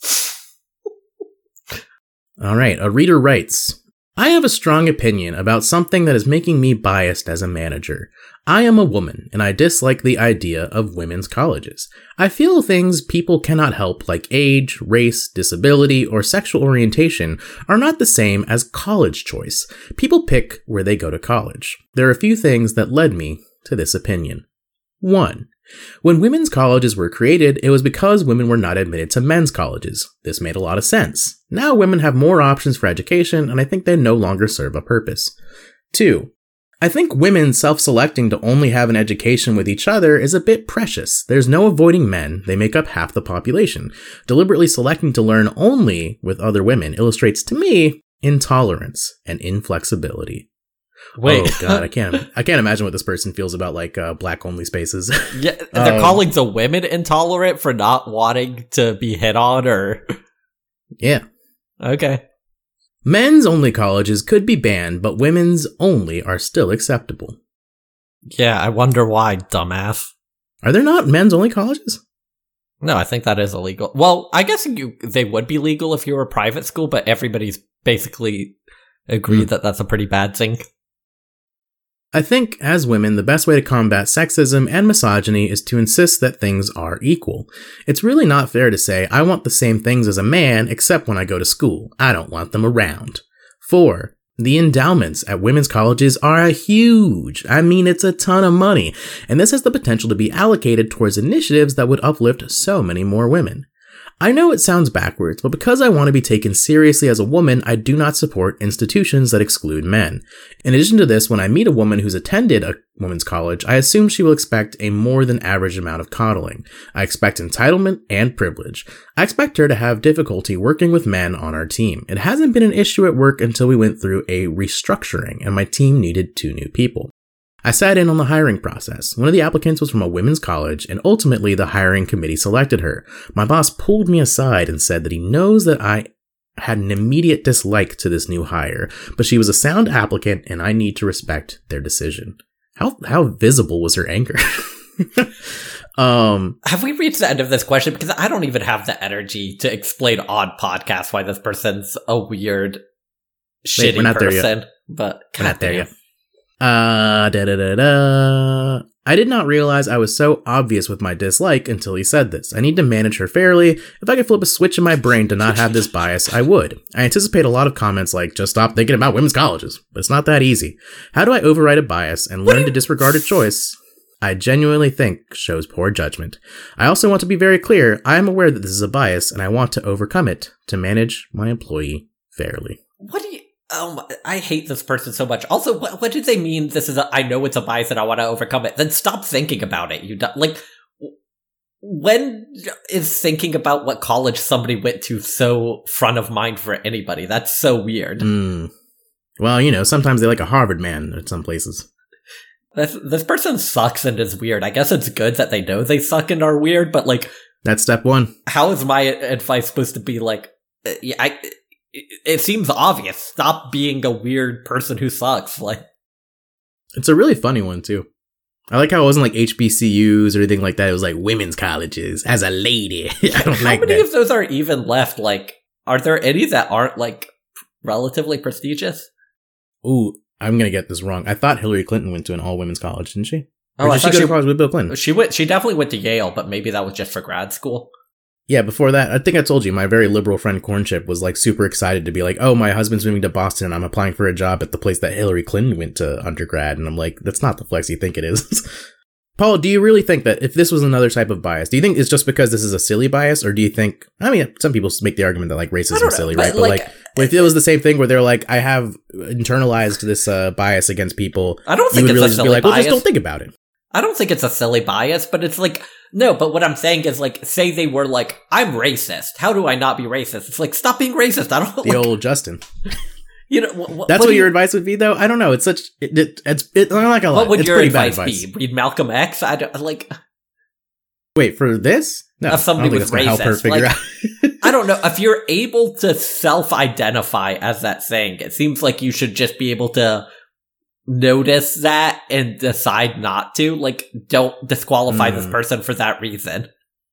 A: All right, a reader writes, I have a strong opinion about something that is making me biased as a manager. I am a woman, and I dislike the idea of women's colleges. I feel things people cannot help, like age, race, disability, or sexual orientation, are not the same as college choice. People pick where they go to college. There are a few things that led me to this opinion. 1. When women's colleges were created, it was because women were not admitted to men's colleges. This made a lot of sense. Now women have more options for education, and I think they no longer serve a purpose. 2. I think women self-selecting to only have an education with each other is a bit precious. There's no avoiding men, they make up half the population. Deliberately selecting to learn only with other women illustrates to me intolerance and inflexibility.
D: Wait.
A: Oh god, I can't imagine what this person feels about like black only spaces.
D: Yeah, they're calling the women intolerant for not wanting to be hit on, or
A: Yeah.
D: Okay.
A: Men's only colleges could be banned, but women's only are still acceptable.
D: Yeah, I wonder why, dumbass.
A: Are there not men's only colleges?
D: No, I think that is illegal. Well, I guess they would be legal if you were a private school, but everybody's basically agreed that that's a pretty bad thing.
A: I think, as women, the best way to combat sexism and misogyny is to insist that things are equal. It's really not fair to say, I want the same things as a man, except when I go to school. I don't want them around. 4. The endowments at women's colleges are huge. I mean, it's a ton of money, and this has the potential to be allocated towards initiatives that would uplift so many more women. I know it sounds backwards, but because I want to be taken seriously as a woman, I do not support institutions that exclude men. In addition to this, when I meet a woman who's attended a women's college, I assume she will expect a more than average amount of coddling. I expect entitlement and privilege. I expect her to have difficulty working with men on our team. It hasn't been an issue at work until we went through a restructuring and my team needed 2 new people. I sat in on the hiring process. One of the applicants was from a women's college, and ultimately the hiring committee selected her. My boss pulled me aside and said that he knows that I had an immediate dislike to this new hire, but she was a sound applicant and I need to respect their decision. How visible was her anger?
D: Have we reached the end of this question? Because I don't even have the energy to explain on podcast why this person's a weird, shitty
A: we're not
D: person.
A: there yet.
D: But
A: We're not there yet. I did not realize I was so obvious with my dislike until he said this. I need to manage her fairly. If I could flip a switch in my brain to not have this bias, I would. I anticipate a lot of comments like, just stop thinking about women's colleges. But it's not that easy. How do I override a bias and learn to disregard a choice I genuinely think shows poor judgment? I also want to be very clear. I am aware that this is a bias and I want to overcome it to manage my employee fairly.
D: What do you... I hate this person so much. Also, what did they mean? This is I know it's a bias and I want to overcome it. Then stop thinking about it. When is thinking about what college somebody went to so front of mind for anybody? That's so weird.
A: Well, sometimes they like a Harvard man at some places.
D: This person sucks and is weird. I guess it's good that they know they suck and are weird, but
A: that's step 1.
D: How is my advice supposed to be it seems obvious. Stop being a weird person who sucks.
A: It's a really funny one, too. I like how it wasn't like HBCUs or anything like that. It was like women's colleges as a lady. I don't like that.
D: How many of those are even left? Are there any that aren't, relatively prestigious?
A: Ooh, I'm going to get this wrong. I thought Hillary Clinton went to an all-women's college, didn't she?
D: Oh,
A: or did she go to college with Bill Clinton?
D: She definitely went to Yale, but maybe that was just for grad school.
A: Yeah, before that, I think I told you, my very liberal friend Cornchip was super excited to be like, oh, my husband's moving to Boston and I'm applying for a job at the place that Hillary Clinton went to undergrad. And I'm like, that's not the flex you think it is. Paul, do you really think that if this was another type of bias, do you think it's just because this is a silly bias? Or do you think, some people make the argument that racism is silly, right? But if it was the same thing where they're like, I have internalized this bias against people,
D: I don't think
A: you would
D: it's
A: really
D: a
A: just
D: silly
A: be like, well,
D: bias.
A: just don't think about it.
D: I don't think it's a silly bias, but it's no, but what I'm saying is say they were I'm racist. How do I not be racist? It's stop being racist. I don't
A: The old Justin.
D: That's
A: what your advice would be, though? I don't know. It's such, it's I'm not gonna lie.
D: What would
A: it's
D: your
A: pretty bad
D: advice be? Read Malcolm X? I don't,
A: Wait, for this? No,
D: if somebody
A: I don't
D: was
A: think that's gonna help her
D: racist.
A: figure out.
D: I don't know. If you're able to self-identify as that saying, it seems like you should just be able to notice that and decide not to. Don't disqualify this person for that reason.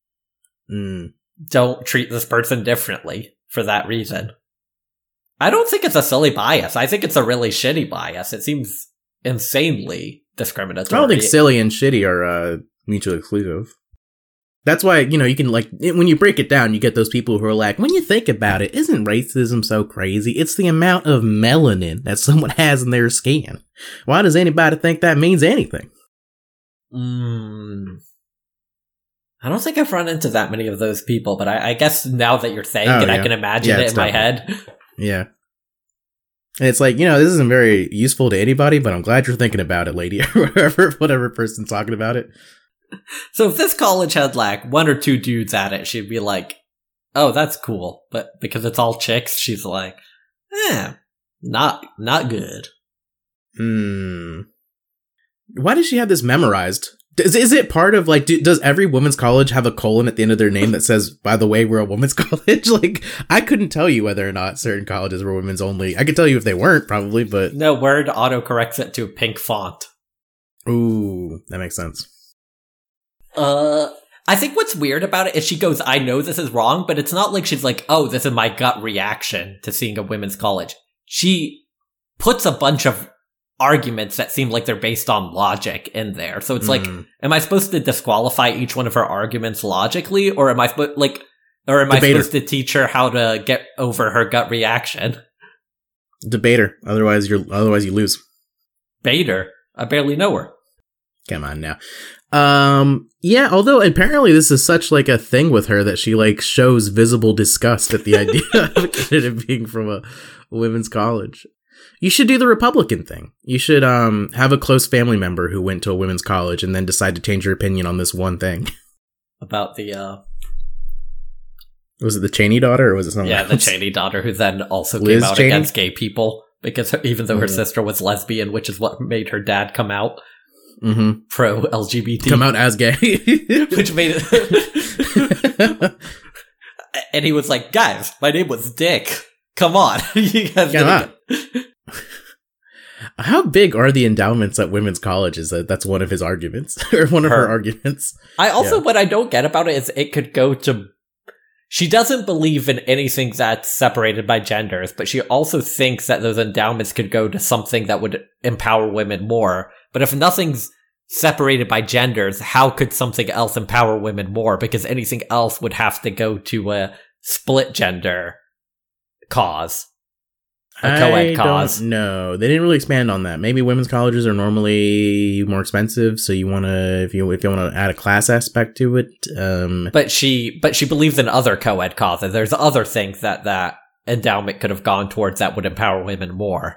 D: Don't treat this person differently for that reason. I don't think it's a silly bias. I think it's a really shitty bias. It seems insanely discriminatory.
A: I don't think silly and shitty are mutually exclusive. That's why, you can when you break it down, you get those people who are like, when you think about it, isn't racism so crazy? It's the amount of melanin that someone has in their skin. Why does anybody think that means anything?
D: I don't think I've run into that many of those people, but I guess now that you're saying
A: Oh,
D: it, I
A: yeah.
D: can imagine
A: Yeah,
D: it
A: it's
D: in my head.
A: Yeah. And it's like, this isn't very useful to anybody, but I'm glad you're thinking about it, lady, or whatever person's talking about it.
D: So if this college had like one or two dudes at it, she'd be like, oh, that's cool. But because it's all chicks, she's like, not good.
A: Why does she have this memorized? Is it part of, like, does every women's college have a colon at the end of their name that says, by the way, we're a women's college? Like, I couldn't tell you whether or not certain colleges were women's only. I could tell you if they weren't, probably, but...
D: No, Word autocorrects it to a pink font.
A: Ooh, that makes sense.
D: I think what's weird about it is she goes, I know this is wrong, but it's not like she's like, oh, this is my gut reaction to seeing a women's college. She puts a bunch of arguments that seem like they're based on logic in there. So it's like, am I supposed to disqualify each one of her arguments logically, or am I supposed to teach her how to get over her gut reaction?
A: Debater. Otherwise you lose.
D: Bader. I barely know her.
A: Come on now. Yeah, although apparently this is such like a thing with her that she like shows visible disgust at the idea of a candidate being from a women's college. You should do the Republican thing. You should have a close family member who went to a women's college and then decide to change your opinion on this one thing.
D: About the
A: Was it the Cheney daughter or was it something else?
D: the Cheney daughter, who then also
A: Liz
D: came out
A: Cheney?
D: against gay people because even though her sister was lesbian, which is what made her dad come out pro LGBT,
A: Come out as gay.
D: which made it. And he was like, "Guys, my name was Dick. Come on, you guys."
A: Come on. How big are the endowments at women's colleges? That's one of his arguments, or one of her arguments.
D: I also, what I don't get about it is it could go to. She doesn't believe in anything that's separated by genders, but she also thinks that those endowments could go to something that would empower women more. But if nothing's separated by genders, how could something else empower women more? Because anything else would have to go to a split gender cause. A co-ed cause.
A: No, they didn't really expand on that. Maybe women's colleges are normally more expensive, so you want to, if you want to add a class aspect to it.
D: But she believes in other co-ed causes. There's other things that endowment could have gone towards that would empower women more.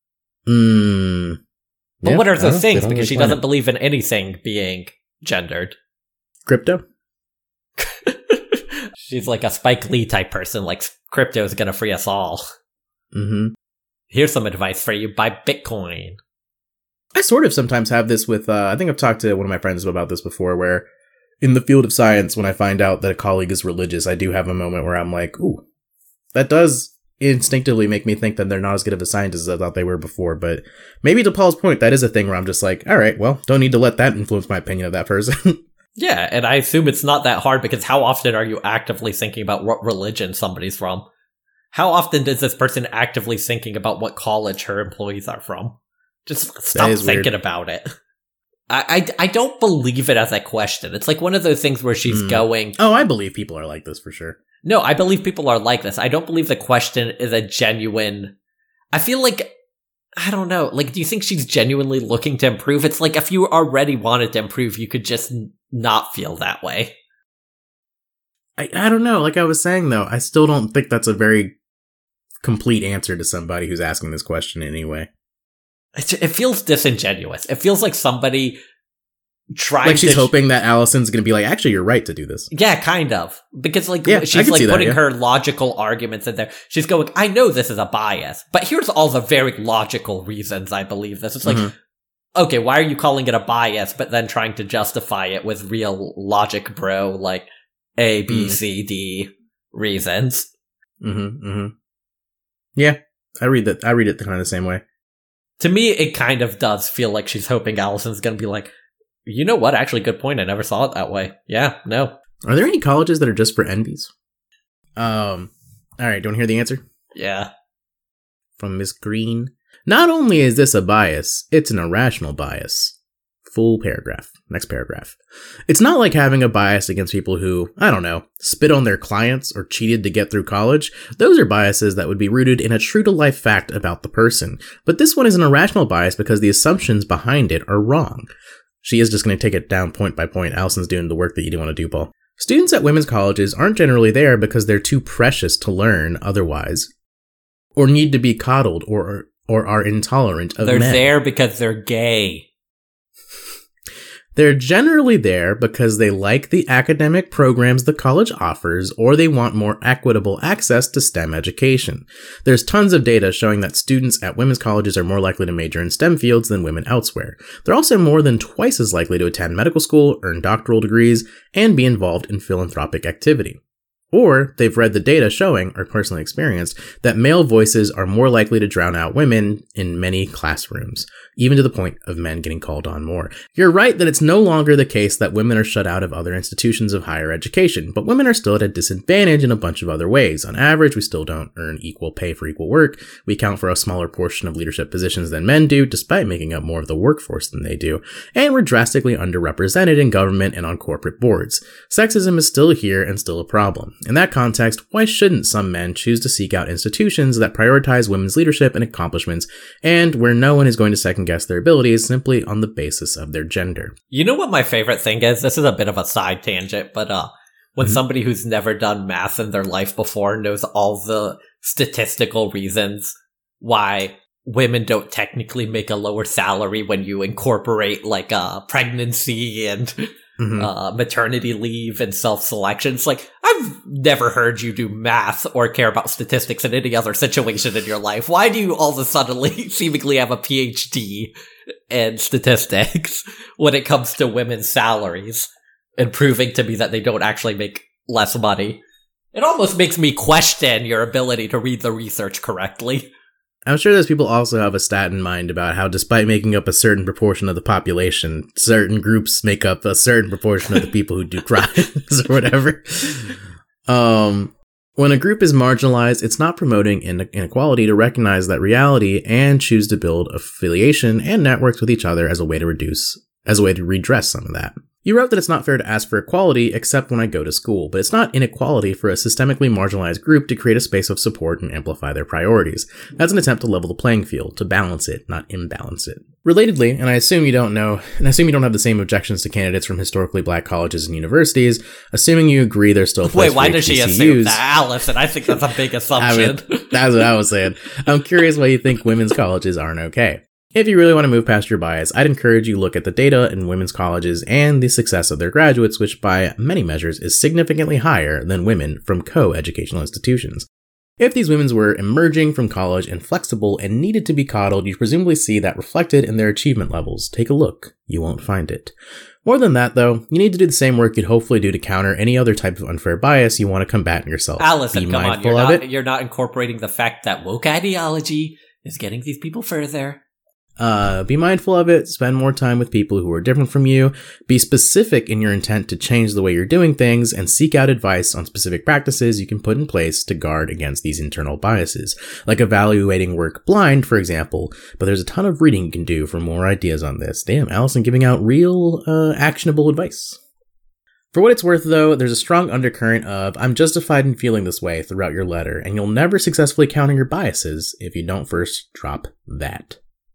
D: But what are those things? Because she doesn't believe in anything being gendered.
A: Crypto?
D: She's like a Spike Lee type person, like crypto is gonna free us all. Here's some advice for you: buy Bitcoin.
A: I sort of sometimes have this with, I think I've talked to one of my friends about this before, where in the field of science, when I find out that a colleague is religious, I do have a moment where I'm like, ooh, that does instinctively make me think that they're not as good of a scientist as I thought they were before. But maybe to Paul's point, that is a thing where I'm just like, all right, well, don't need to let that influence my opinion of that person.
D: Yeah, and I assume it's not that hard, because how often are you actively thinking about what religion somebody's from? How often is this person actively thinking about what college her employees are from? Just stop thinking about it. I don't believe it as a question. It's like one of those things where she's going...
A: Oh, I believe people are like this for sure.
D: No, I believe people are like this. I don't believe the question is a genuine... I feel like... I don't know. Like, do you think she's genuinely looking to improve? It's like, if you already wanted to improve, you could just not feel that way.
A: I don't know. Like I was saying, though, I still don't think that's a very complete answer to somebody who's asking this question anyway.
D: It feels disingenuous. It feels like somebody trying
A: like she's hoping that Allison's going to be like, actually, you're right to do this.
D: Yeah, kind of. Because like
A: I
D: she's like
A: can
D: putting
A: see that,
D: her logical arguments in there. She's going, I know this is a bias, but here's all the very logical reasons I believe this. It's like, okay, why are you calling it a bias, but then trying to justify it with real logic, bro? Like A, B, C, D reasons.
A: Yeah, I read it kind of the same way.
D: To me, it kind of does feel like she's hoping Allison's going to be like, you know what? Actually, good point. I never saw it that way. Yeah, no.
A: Are there any colleges that are just for envies? All right, don't hear the answer?
D: Yeah.
A: From Miss Green. Not only is this a bias, it's an irrational bias. Full paragraph. Next paragraph. It's not like having a bias against people who, I don't know, spit on their clients or cheated to get through college. Those are biases that would be rooted in a true-to-life fact about the person. But this one is an irrational bias because the assumptions behind it are wrong. She is just going to take it down point by point. Allison's doing the work that you didn't want to do, Paul. Students at women's colleges aren't generally there because they're too precious to learn otherwise, or need to be coddled, or are intolerant of men.
D: They're there because they're gay.
A: They're generally there because they like the academic programs the college offers, or they want more equitable access to STEM education. There's tons of data showing that students at women's colleges are more likely to major in STEM fields than women elsewhere. They're also more than twice as likely to attend medical school, earn doctoral degrees, and be involved in philanthropic activity. Or they've read the data showing, or personally experienced, that male voices are more likely to drown out women in many classrooms, even to the point of men getting called on more. You're right that it's no longer the case that women are shut out of other institutions of higher education, but women are still at a disadvantage in a bunch of other ways. On average, we still don't earn equal pay for equal work. We account for a smaller portion of leadership positions than men do, despite making up more of the workforce than they do. And we're drastically underrepresented in government and on corporate boards. Sexism is still here and still a problem. In that context, why shouldn't some men choose to seek out institutions that prioritize women's leadership and accomplishments, and where no one is going to second guess their abilities simply on the basis of their gender?
D: You know what my favorite thing is? This is a bit of a side tangent, but when somebody who's never done math in their life before knows all the statistical reasons why women don't technically make a lower salary when you incorporate like pregnancy and maternity leave and self-selection. It's like, I've never heard you do math or care about statistics in any other situation in your life. Why do you all of a sudden seemingly have a PhD in statistics when it comes to women's salaries and proving to me that they don't actually make less money? It almost makes me question your ability to read the research correctly.
A: I'm sure those people also have a stat in mind about how, despite making up a certain proportion of the population, certain groups make up a certain proportion of the people who do crimes or whatever. When a group is marginalized, it's not promoting inequality to recognize that reality and choose to build affiliation and networks with each other as a way to redress some of that. You wrote that it's not fair to ask for equality except when I go to school, but it's not inequality for a systemically marginalized group to create a space of support and amplify their priorities. That's an attempt to level the playing field, to balance it, not imbalance it. Relatedly, and I assume you don't have the same objections to candidates from historically black colleges and universities, assuming you agree there's still a place
D: Wait, why
A: for
D: does she
A: HBCUs.
D: assume that, Allison? I think that's a big assumption.
A: That's what I was saying. I'm curious why you think women's colleges aren't okay. If you really want to move past your bias, I'd encourage you look at the data in women's colleges and the success of their graduates, which by many measures is significantly higher than women from co-educational institutions. If these women were emerging from college and flexible and needed to be coddled, you'd presumably see that reflected in their achievement levels. Take a look. You won't find it. More than that, though, you need to do the same work you'd hopefully do to counter any other type of unfair bias you want to combat in yourself.
D: Allison,
A: Be
D: come on.
A: mindful of it.
D: You're not incorporating the fact that woke ideology is getting these people further.
A: Be mindful of it, spend more time with people who are different from you, be specific in your intent to change the way you're doing things, and seek out advice on specific practices you can put in place to guard against these internal biases, like evaluating work blind, for example, but there's a ton of reading you can do for more ideas on this. Damn, Allison giving out real, actionable advice. For what it's worth, though, there's a strong undercurrent of, I'm justified in feeling this way throughout your letter, and you'll never successfully counter your biases if you don't first drop that.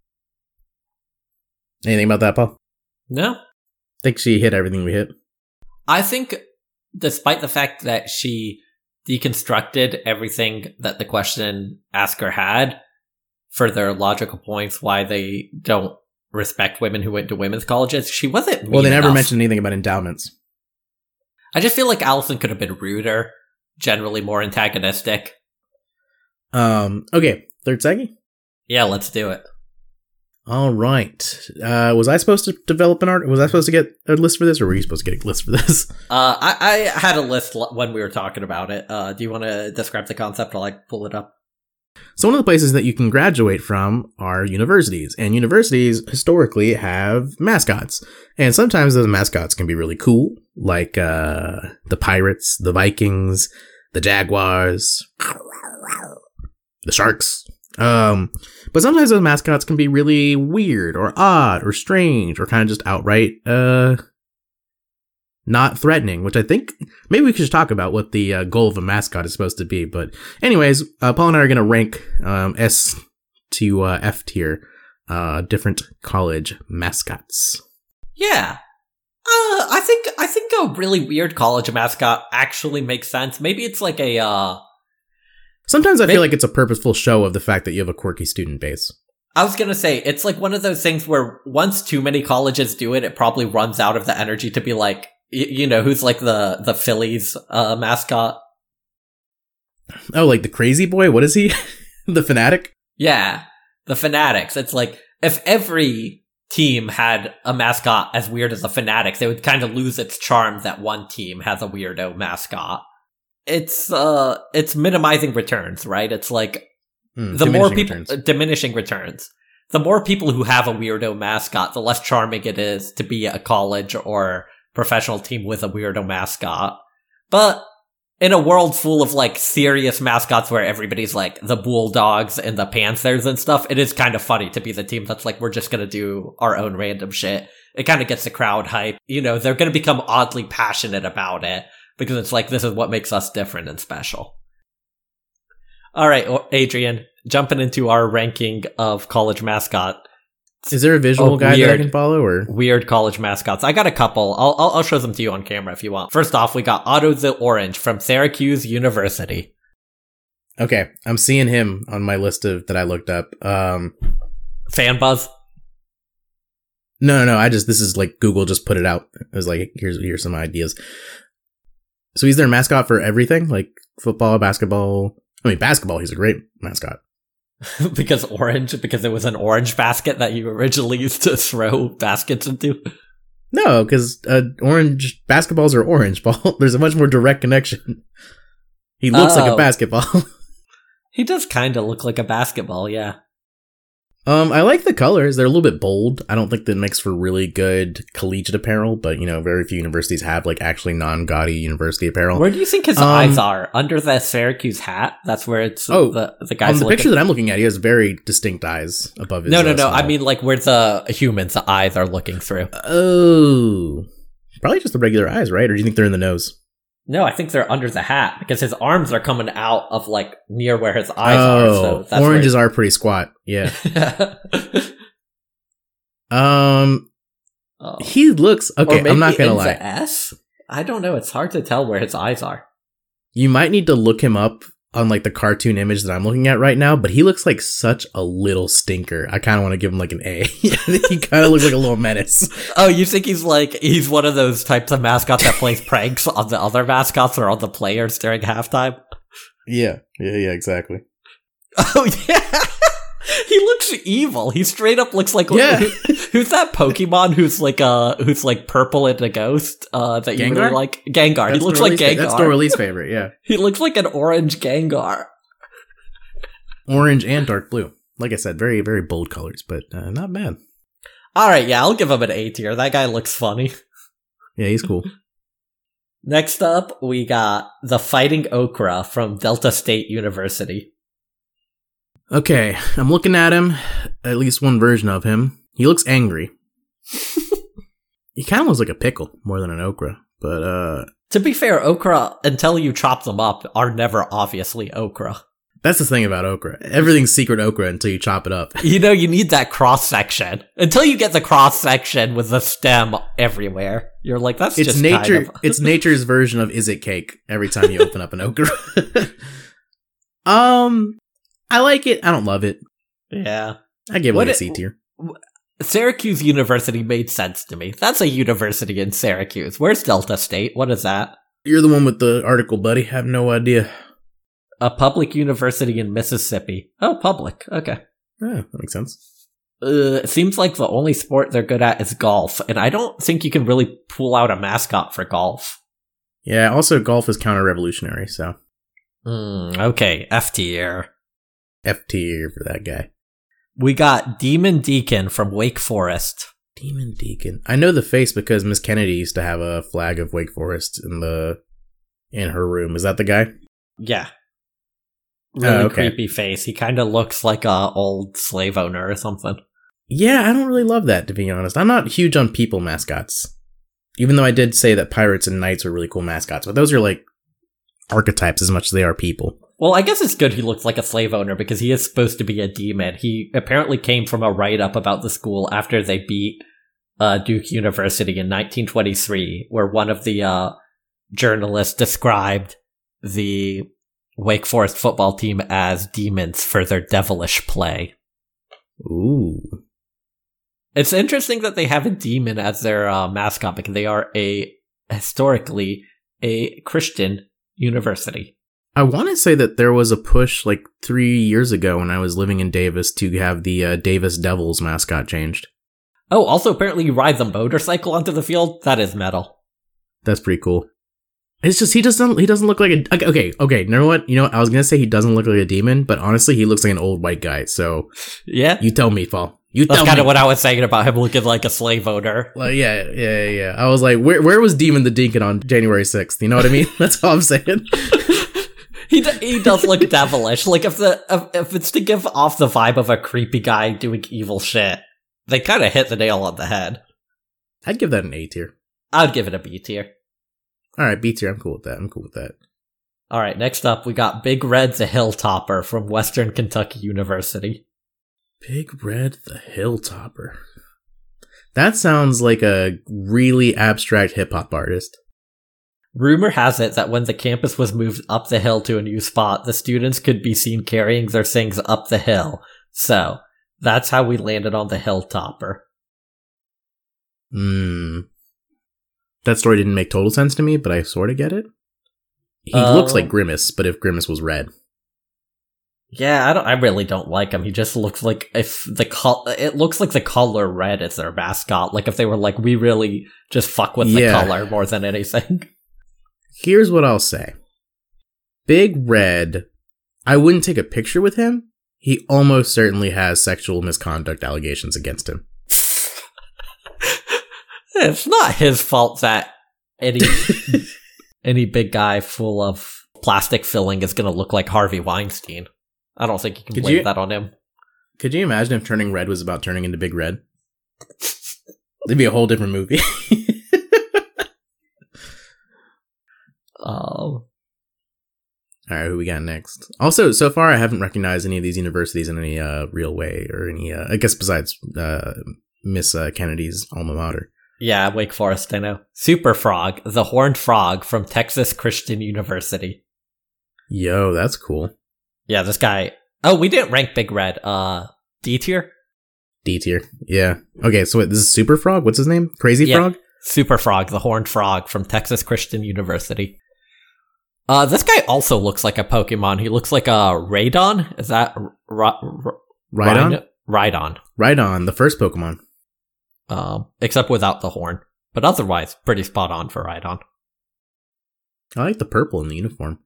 A: Anything about that, Paul?
D: No.
A: Think she hit everything we hit?
D: I think, despite the fact that she deconstructed everything that the question asker had for their logical points why they don't respect women who went to women's colleges, she wasn't mean
A: Well, they never
D: enough.
A: mentioned anything about endowments.
D: I just feel like Allison could have been ruder, generally more antagonistic.
A: Okay, third seggy?
D: Yeah, let's do it.
A: All right. Was I supposed to develop an art? Was I supposed to get a list for this, or were you supposed to get a list for this?
D: I had a list when we were talking about it. Do you want to describe the concept while I pull it up?
A: So one of the places that you can graduate from are universities, and universities historically have mascots, and sometimes those mascots can be really cool, like the Pirates, the Vikings, the Jaguars, the Sharks. But sometimes those mascots can be really weird or odd or strange or kind of just outright, not threatening, which I think maybe we could just talk about what the goal of a mascot is supposed to be. But anyways, Paul and I are going to rank, S to F tier, different college mascots.
D: Yeah. I think a really weird college mascot actually makes sense. Maybe it's like a
A: Sometimes I feel like it's a purposeful show of the fact that you have a quirky student base.
D: I was gonna say, it's like one of those things where once too many colleges do it, it probably runs out of the energy to be like, you know, who's like the Phillies mascot?
A: Oh, like the crazy boy? What is he? The fanatic?
D: Yeah, the Fanatics. It's like, if every team had a mascot as weird as the Fanatics, it would kind of lose its charm that one team has a weirdo mascot. It's minimizing returns, right? It's like, the more people, diminishing returns. The more people who have a weirdo mascot, the less charming it is to be a college or professional team with a weirdo mascot. But in a world full of like serious mascots where everybody's like the Bulldogs and the Panthers and stuff, it is kind of funny to be the team that's like, we're just gonna do our own random shit. It kind of gets the crowd hype. You know, they're gonna become oddly passionate about it because it's like, this is what makes us different and special. All right, Adrian, jumping into our ranking of college mascot.
A: Is there a visual guide that I can follow, or
D: weird college mascots? I got a couple. I'll show them to you on camera if you want. First off, we got Otto the Orange from Syracuse University.
A: Okay, I'm seeing him on my list of that I looked up.
D: Fan buzz?
A: No. This is like Google just put it out. It was like, here's some ideas. So he's their mascot for everything, like football, basketball. I mean, basketball, he's a great mascot.
D: Because it was an orange basket that you originally used to throw baskets into?
A: No, because orange basketballs are orange ball. There's a much more direct connection. He looks like a basketball.
D: He does kind of look like a basketball, yeah.
A: I like the colors. They're a little bit bold. I don't think that makes for really good collegiate apparel, but, you know, very few universities have, like, actually non-gaudy university apparel.
D: Where do you think his eyes are? Under the Syracuse hat? That's where it's the guy's
A: on the picture that I'm looking at, he has very distinct eyes above his
D: No. I mean, like, where the human's eyes are looking through.
A: Oh. Probably just the regular eyes, right? Or do you think they're in the nose?
D: No, I think they're under the hat, because his arms are coming out of, like, near where his eyes are. So that's
A: oranges are pretty squat, yeah. He looks... Okay, I'm not gonna lie.
D: The S? I don't know, it's hard to tell where his eyes are.
A: You might need to look him up on, like, the cartoon image that I'm looking at right now, but he looks like such a little stinker. I kind of want to give him, like, an A. He kind of looks like a little menace.
D: Oh, you think he's one of those types of mascots that plays pranks on the other mascots or on the players during halftime?
A: Yeah, exactly.
D: Oh, yeah! He looks evil. He straight up looks like...
A: Yeah.
D: Who's that Pokemon who's like purple and a ghost? That
A: Gengar?
D: you really like? Gengar. He looks like Gengar.
A: That's Doralee's favorite, yeah.
D: He looks like an orange Gengar.
A: Orange and dark blue. Like I said, very, very bold colors, but not bad.
D: Alright, yeah, I'll give him an A tier. That guy looks funny.
A: Yeah, he's cool.
D: Next up, we got the Fighting Okra from Delta State University.
A: Okay, I'm looking at him, at least one version of him. He looks angry. He kind of looks like a pickle more than an okra, but
D: to be fair, okra, until you chop them up, are never obviously okra.
A: That's the thing about okra. Everything's secret okra until you chop it up.
D: You know, you need that cross-section. Until you get the cross-section with the stem everywhere. You're like, that's
A: it's
D: just
A: nature.
D: kind of...
A: It's nature's version of is it cake every time you open up an okra. I like it. I don't love it.
D: Yeah.
A: I give it like a C tier.
D: Syracuse University made sense to me. That's a university in Syracuse. Where's Delta State? What is that?
A: You're the one with the article, buddy. I have no idea.
D: A public university in Mississippi. Oh, public. Okay.
A: Yeah, that makes sense.
D: It seems like the only sport they're good at is golf, and I don't think you can really pull out a mascot for golf.
A: Yeah, also golf is counter-revolutionary, so.
D: Okay, F tier.
A: F tier for that guy.
D: We got Demon Deacon from Wake Forest.
A: Demon Deacon. I know the face because Miss Kennedy used to have a flag of Wake Forest in her room. Is that the guy?
D: Yeah. Really
A: okay.
D: Creepy face. He kind of looks like a old slave owner or something.
A: Yeah, I don't really love that, to be honest. I'm not huge on people mascots. Even though I did say that pirates and knights are really cool mascots, but those are like archetypes as much as they are people.
D: Well, I guess it's good he looks like a slave owner because he is supposed to be a demon. He apparently came from a write-up about the school after they beat Duke University in 1923, where one of the journalists described the Wake Forest football team as demons for their devilish play.
A: Ooh.
D: It's interesting that they have a demon as their mascot because they are historically a Christian university.
A: I want to say that there was a push like 3 years ago when I was living in Davis to have the Davis Devils mascot changed.
D: Oh, also apparently you ride the motorcycle onto the field. That is metal.
A: That's pretty cool. It's just he doesn't look like a okay. You know what? I was gonna say he doesn't look like a demon, but honestly, he looks like an old white guy. So
D: yeah,
A: you tell me, Paul.
D: That's kind of what I was saying about him looking like a slave owner.
A: Well, yeah. I was like, where was Demon the Deacon on January 6th? You know what I mean? That's all I'm saying.
D: He does look devilish. Like if it's to give off the vibe of a creepy guy doing evil shit, they kind of hit the nail on the head.
A: I'd give that an A tier.
D: I'd give it a B tier.
A: All right, B tier. I'm cool with that.
D: All right, next up we got Big Red the Hilltopper from Western Kentucky University.
A: Big Red the Hilltopper. That sounds like a really abstract hip hop artist.
D: Rumor has it that when the campus was moved up the hill to a new spot, the students could be seen carrying their things up the hill. So, that's how we landed on the Hilltopper.
A: That story didn't make total sense to me, but I sort of get it. He looks like Grimace, but if Grimace was red.
D: Yeah, I really don't like him. He just looks like it looks like the color red is their mascot. Like if they were like, we really just fuck with the color more than anything.
A: Here's what I'll say. Big Red, I wouldn't take a picture with him. He almost certainly has sexual misconduct allegations against him.
D: It's not his fault that any big guy full of plastic filling is going to look like Harvey Weinstein. I don't think you can blame that on him.
A: Could you imagine if Turning Red was about turning into Big Red? It'd be a whole different movie.
D: Oh.
A: All right, who we got next? Also, so far I haven't recognized any of these universities in any real way, or any, I guess besides Miss Kennedy's alma mater.
D: Yeah, Wake Forest, I know. Super Frog, the horned frog from Texas Christian University.
A: Yo, that's cool.
D: Yeah, this guy... Oh, we didn't rank Big Red. D tier?
A: D tier, yeah. Okay, so wait, this is Super Frog? What's his name? Crazy Frog?
D: Super Frog, the horned frog from Texas Christian University. This guy also looks like a Pokemon. He looks like a Raidon. Is that...
A: Rhydon?
D: Rhydon.
A: Rhydon, the first Pokemon.
D: Except without the horn. But otherwise, pretty spot on for Rhydon.
A: I like the purple in the uniform.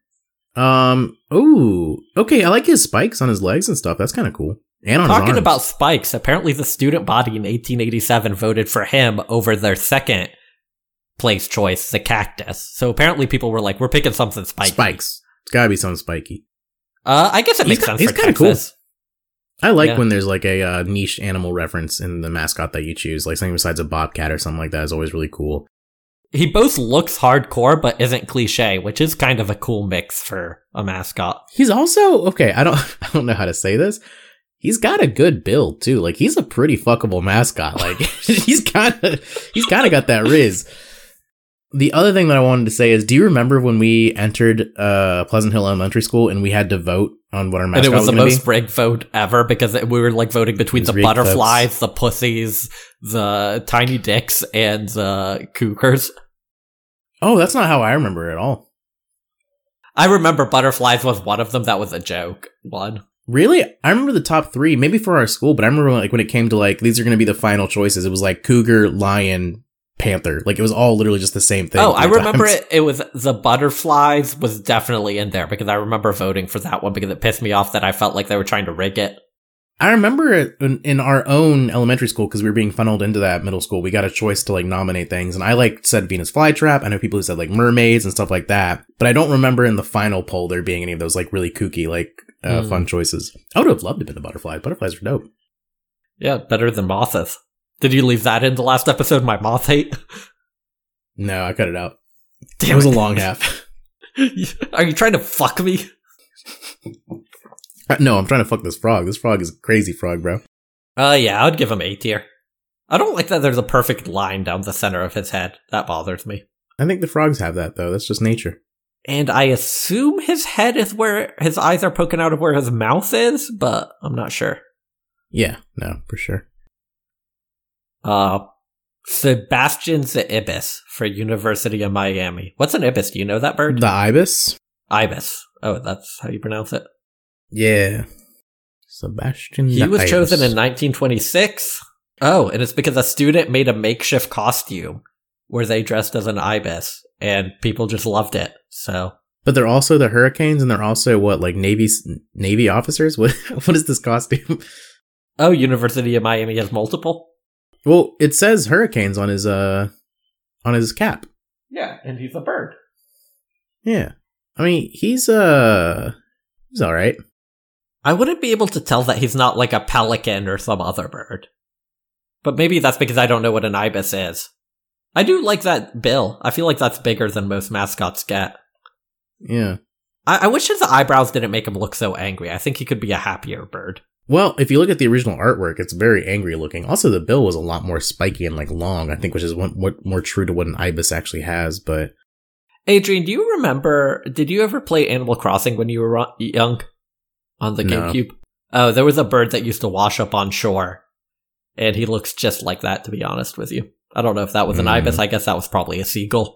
A: Ooh. Okay, I like his spikes on his legs and stuff. That's kind of cool. And on his arms.
D: Talking about spikes, apparently the student body in 1887 voted for him over their second place choice, the cactus. So apparently people were like, we're picking something spiky.
A: Spikes. It's gotta be something spiky.
D: I guess it makes sense for Texas. Cool.
A: I like when there's like a niche animal reference in the mascot that you choose. Like something besides a bobcat or something like that is always really cool.
D: He both looks hardcore but isn't cliche, which is kind of a cool mix for a mascot.
A: He's also, okay, I don't know how to say this. He's got a good build too. Like he's a pretty fuckable mascot. Like he's kind of got that riz. The other thing that I wanted to say is, do you remember when we entered Pleasant Hill Elementary School and we had to vote on what our mascot was going to be?
D: And it was the most rigged vote ever because we were like voting between the butterflies, the pussies, the tiny dicks, and the cougars.
A: Oh, that's not how I remember it at all.
D: I remember butterflies was one of them. That was a joke one.
A: Really? I remember the top three, maybe for our school, but I remember like when it came to like, these are going to be the final choices. It was like cougar, lion, panther. Like it was all literally just the same thing.
D: Oh, I remember it was the butterflies was definitely in there because I remember voting for that one because it pissed me off that I felt like they were trying to rig it.
A: I remember it in our own elementary school because we were being funneled into that middle school. We got a choice to like nominate things, and I like said Venus flytrap. I know people who said like mermaids and stuff like that, but I don't remember in the final poll there being any of those like really kooky like fun choices. I would have loved to have been the butterfly. Butterflies were dope.
D: Yeah, better than moths. Did you leave that in the last episode? My moth hate.
A: No, I cut it out.
D: Damn,
A: it was a long half.
D: Are you trying to fuck me?
A: No, I'm trying to fuck this frog. This frog is a crazy frog, bro.
D: Yeah, I would give him A tier. I don't like that there's a perfect line down the center of his head. That bothers me.
A: I think the frogs have that, though. That's just nature.
D: And I assume his head is where his eyes are poking out of where his mouth is, but I'm not sure.
A: Yeah, no, for sure.
D: Sebastian's the ibis for University of Miami. What's an ibis? Do you know that bird?
A: The ibis?
D: Ibis. Oh, that's how you pronounce it.
A: Yeah. Sebastian
D: He
A: the
D: was
A: ibis.
D: chosen in 1926. Oh, and it's because a student made a makeshift costume where they dressed as an ibis, and people just loved it. So,
A: But they're also the Hurricanes, and they're also, what, like Navy officers? What is this costume?
D: oh, University of Miami has multiple?
A: Well, it says Hurricanes on his cap.
D: Yeah, and he's a bird.
A: Yeah. I mean, he's all right.
D: I wouldn't be able to tell that he's not like a pelican or some other bird. But maybe that's because I don't know what an ibis is. I do like that bill. I feel like that's bigger than most mascots get.
A: Yeah.
D: I wish his eyebrows didn't make him look so angry. I think he could be a happier bird.
A: Well, if you look at the original artwork, it's very angry looking. Also, the bill was a lot more spiky and like long, I think, which is what more true to what an ibis actually has. But
D: Adrian, do you remember, did you ever play Animal Crossing when you were young? On the
A: No.
D: GameCube? Oh, there was a bird that used to wash up on shore. And he looks just like that, to be honest with you. I don't know if that was an ibis. I guess that was probably a seagull.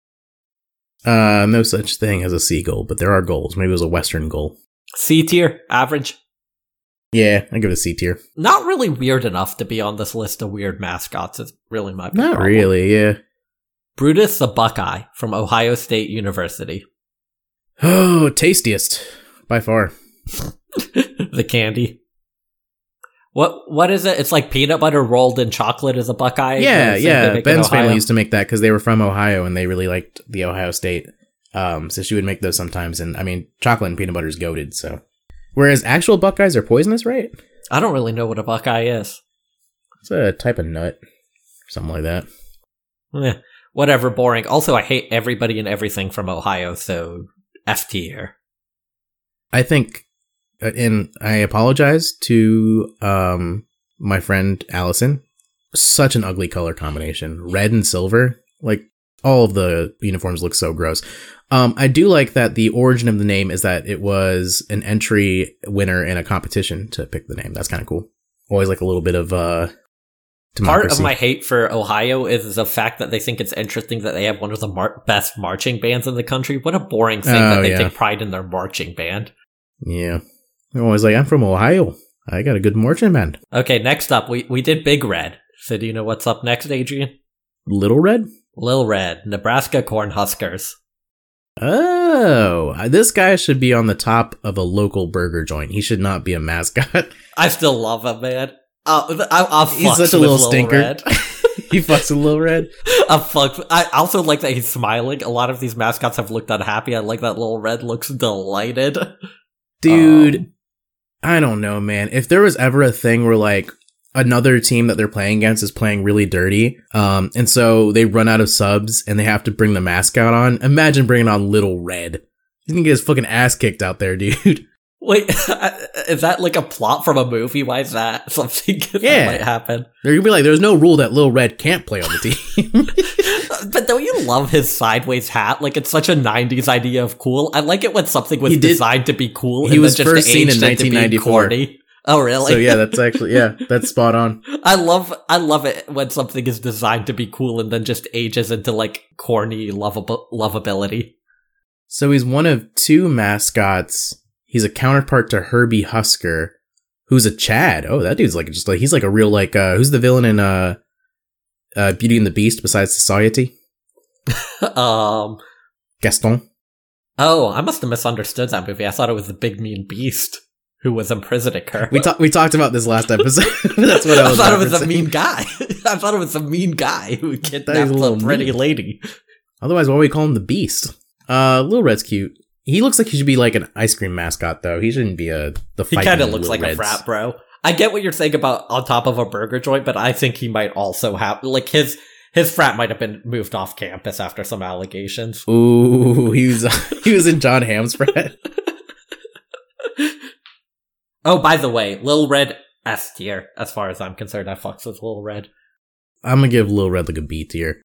A: No such thing as a seagull, but there are gulls. Maybe it was a western gull.
D: C tier, average.
A: Yeah, I give it a C tier.
D: Not really weird enough to be on this list of weird mascots. It's really my big
A: Not
D: problem.
A: really, yeah.
D: Brutus the Buckeye from Ohio State University.
A: Oh, tastiest. By far.
D: The candy. What is it? It's like peanut butter rolled in chocolate as a Buckeye?
A: Yeah,
D: Same thing
A: yeah.
D: they make in
A: Ben's
D: Ohio?
A: family used to make that because they were from Ohio and they really liked the Ohio State. So she would make those sometimes. And I mean, chocolate and peanut butter is goated, so. Whereas actual Buckeyes are poisonous, right?
D: I don't really know what a Buckeye is.
A: It's a type of nut. Something like that.
D: Eh, whatever, boring. Also, I hate everybody and everything from Ohio, so F tier.
A: I think, and I apologize to my friend Allison. Such an ugly color combination. Red and silver. Like, all of the uniforms look so gross. I do like that the origin of the name is that it was an entry winner in a competition to pick the name. That's kind of cool. Always like a little bit of democracy.
D: Part of my hate for Ohio is the fact that they think it's interesting that they have one of the best marching bands in the country. What a boring thing that they take pride in their marching band.
A: Yeah. They're always like, I'm from Ohio. I got a good marching band.
D: Okay, next up, we did Big Red. So do you know what's up next, Adrian?
A: Little Red?
D: Lil Red, Nebraska Cornhuskers.
A: Oh, this guy should be on the top of a local burger joint. He should not be a mascot.
D: I still love him, man. I'll
A: He's
D: fucks
A: such a
D: with
A: little
D: Lil
A: stinker.
D: Red.
A: He fucks with Little Red.
D: I also like that he's smiling. A lot of these mascots have looked unhappy. I like that Lil Red looks delighted.
A: Dude, I don't know, man. If there was ever a thing where like another team that they're playing against is playing really dirty, and so they run out of subs and they have to bring the mascot on, imagine bringing on Little Red. He's gonna get his fucking ass kicked out there, dude.
D: Wait, is that like a plot from a movie? Why is that something that might happen?
A: They're gonna be like, there's no rule that Little Red can't play on the team.
D: But don't you love his sideways hat? Like, it's such a 90s idea of cool. I like it when something was designed to be cool.
A: He was
D: then
A: first seen in
D: aged into being
A: 1994.
D: corny. Oh, really?
A: So yeah, that's actually, that's spot on.
D: I love it when something is designed to be cool and then just ages into like corny lovability.
A: So he's one of two mascots. He's a counterpart to Herbie Husker, who's a Chad. Oh, that dude's like he's like a real like who's the villain in Beauty and the Beast besides Society? Gaston.
D: Oh, I must have misunderstood that movie. I thought it was the Big Mean Beast who was imprisoning her.
A: We talked about this last episode. That's what I was.
D: I thought it was a
A: referencing.
D: mean guy. I thought it was a mean guy who
A: That is
D: kidnapped
A: a
D: the
A: little
D: pretty
A: mean.
D: lady.
A: Otherwise, why would we call him the Beast? Little Red's cute. He looks like he should be like an ice cream mascot, though. He shouldn't be the
D: He
A: fighting
D: kind of looks
A: Little
D: like
A: Reds.
D: a frat bro. I get what you're saying about on top of a burger joint, but I think he might also have like his frat might have been moved off campus after some allegations.
A: Ooh, he was in John Hamm's frat.
D: Oh, by the way, Lil Red S tier, as far as I'm concerned. I fucks with Lil Red.
A: I'm gonna give Lil Red like a B tier.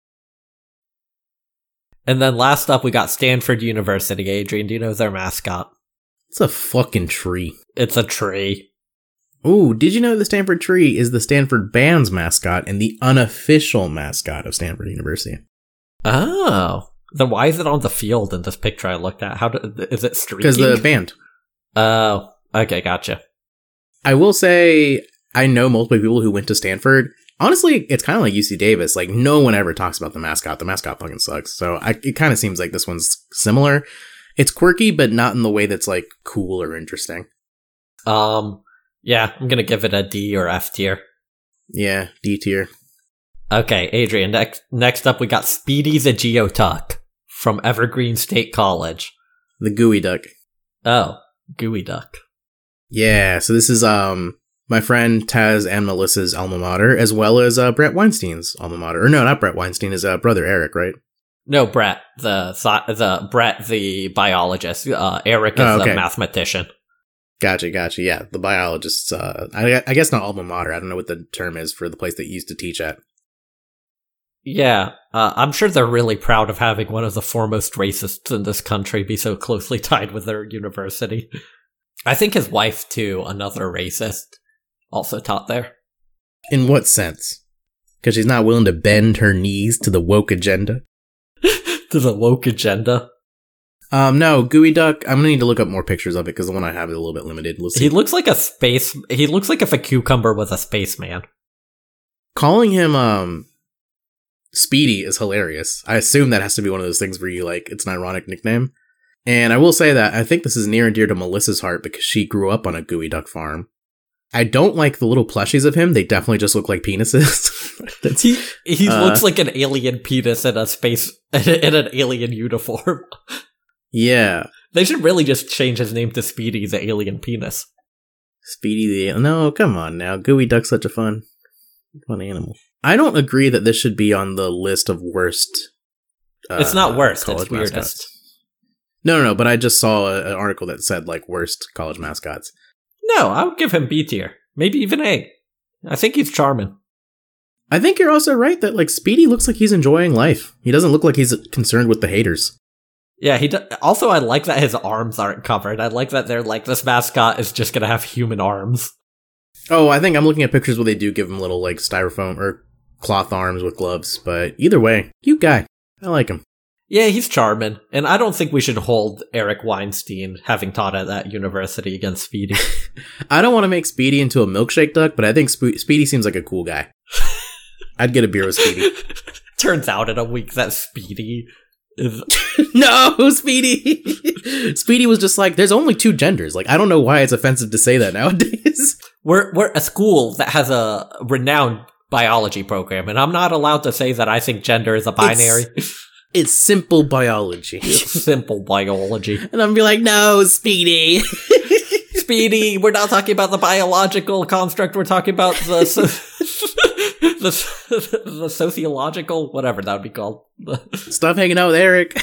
D: And then last up, we got Stanford University. Adrian, do you know their mascot?
A: It's a fucking tree.
D: It's a tree.
A: Ooh, did you know the Stanford tree is the Stanford band's mascot and the unofficial mascot of Stanford University?
D: Oh. Then why is it on the field in this picture I looked at? Is it streaking?
A: Because the band.
D: Oh, okay, gotcha.
A: I will say, I know multiple people who went to Stanford. Honestly, it's kind of like UC Davis. Like, no one ever talks about the mascot. The mascot fucking sucks. So it kind of seems like this one's similar. It's quirky, but not in the way that's, like, cool or interesting.
D: Yeah, I'm gonna give it a D or F tier.
A: Yeah, D tier.
D: Okay, Adrian, next up we got Speedy the Geoduck from Evergreen State College.
A: The Gooey Duck.
D: Oh, Gooey Duck.
A: Yeah, so this is my friend Taz and Melissa's alma mater, as well as Brett Weinstein's alma mater. Or no, not Brett Weinstein, his brother Eric, right?
D: No, Brett, the biologist. Eric is the mathematician.
A: Gotcha. Yeah, the biologists. I guess not alma mater. I don't know what the term is for the place that you used to teach at.
D: Yeah, I'm sure they're really proud of having one of the foremost racists in this country be so closely tied with their university. I think his wife, too, another racist, also taught there.
A: In what sense? Because she's not willing to bend her knees to the woke agenda?
D: To the woke agenda?
A: No, Gooey Duck, I'm gonna need to look up more pictures of it, because the one I have is a little bit limited. Let's see.
D: He looks like he looks like if a cucumber was a spaceman.
A: Calling him, Speedy is hilarious. I assume that has to be one of those things where you, like, it's an ironic nickname. And I will say that I think this is near and dear to Melissa's heart because she grew up on a Gooey Duck farm. I don't like the little plushies of him. They definitely just look like penises.
D: he looks like an alien penis in in an alien uniform.
A: Yeah.
D: They should really just change his name to Speedy the Alien Penis.
A: Speedy the... No, come on now. Gooey Duck's such a fun animal. I don't agree that this should be on the list of worst...
D: it's not worst, it's weirdest.
A: Mascots. No, but I just saw an article that said, like, worst college mascots.
D: No, I would give him B tier. Maybe even A. I think he's charming.
A: I think you're also right that, like, Speedy looks like he's enjoying life. He doesn't look like he's concerned with the haters.
D: Yeah, also, I like that his arms aren't covered. I like that they're like, this mascot is just gonna have human arms.
A: Oh, I think I'm looking at pictures where they do give him little, like, styrofoam or cloth arms with gloves. But either way, cute guy. I like him.
D: Yeah, he's charming. And I don't think we should hold Eric Weinstein, having taught at that university, against Speedy.
A: I don't want to make Speedy into a milkshake duck, but I think Speedy seems like a cool guy. I'd get a beer with Speedy.
D: Turns out in a week that Speedy is...
A: No, Speedy! Speedy was just like, there's only two genders. Like, I don't know why it's offensive to say that nowadays.
D: We're a school that has a renowned biology program, and I'm not allowed to say that I think gender is a binary.
A: It's simple biology.
D: It's simple biology.
A: And I'm gonna be like, no, Speedy.
D: Speedy, we're not talking about the biological construct, we're talking about the sociological, whatever that would be called.
A: Stop hanging out with Eric.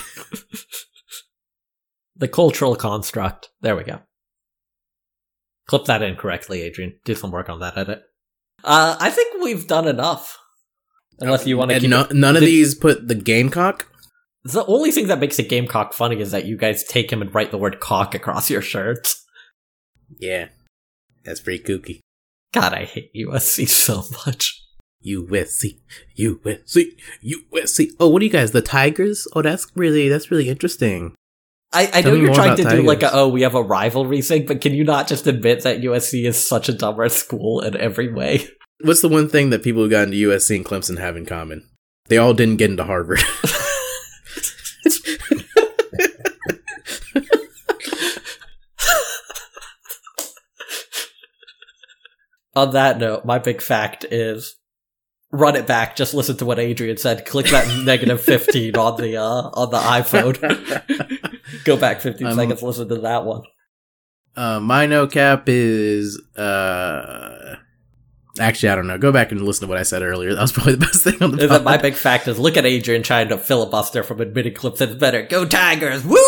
D: The cultural construct. There we go. Clip that in correctly, Adrian. Do some work on that edit. I think we've done enough. Unless you want to keep
A: none of these put the Gamecock?
D: The only thing that makes a Gamecock funny is that you guys take him and write the word cock across your shirts.
A: Yeah. That's pretty kooky.
D: God, I hate USC so much.
A: USC. Oh, what are you guys, the Tigers? Oh, that's really interesting.
D: I know you're trying to do like we have a rivalry thing, but can you not just admit that USC is such a dumber school in every way?
A: What's the one thing that people who got into USC and Clemson have in common? They all didn't get into Harvard.
D: On that note, my big fact is run it back. Just listen to what Adrian said. Click that negative 15 on the iPhone. Go back 15 seconds. Listen to that one.
A: My no cap is actually, I don't know. Go back and listen to what I said earlier. That was probably the best thing on the podcast.
D: My big fact is look at Adrian trying to filibuster from admitting Clemson's better. Go Tigers! Woo!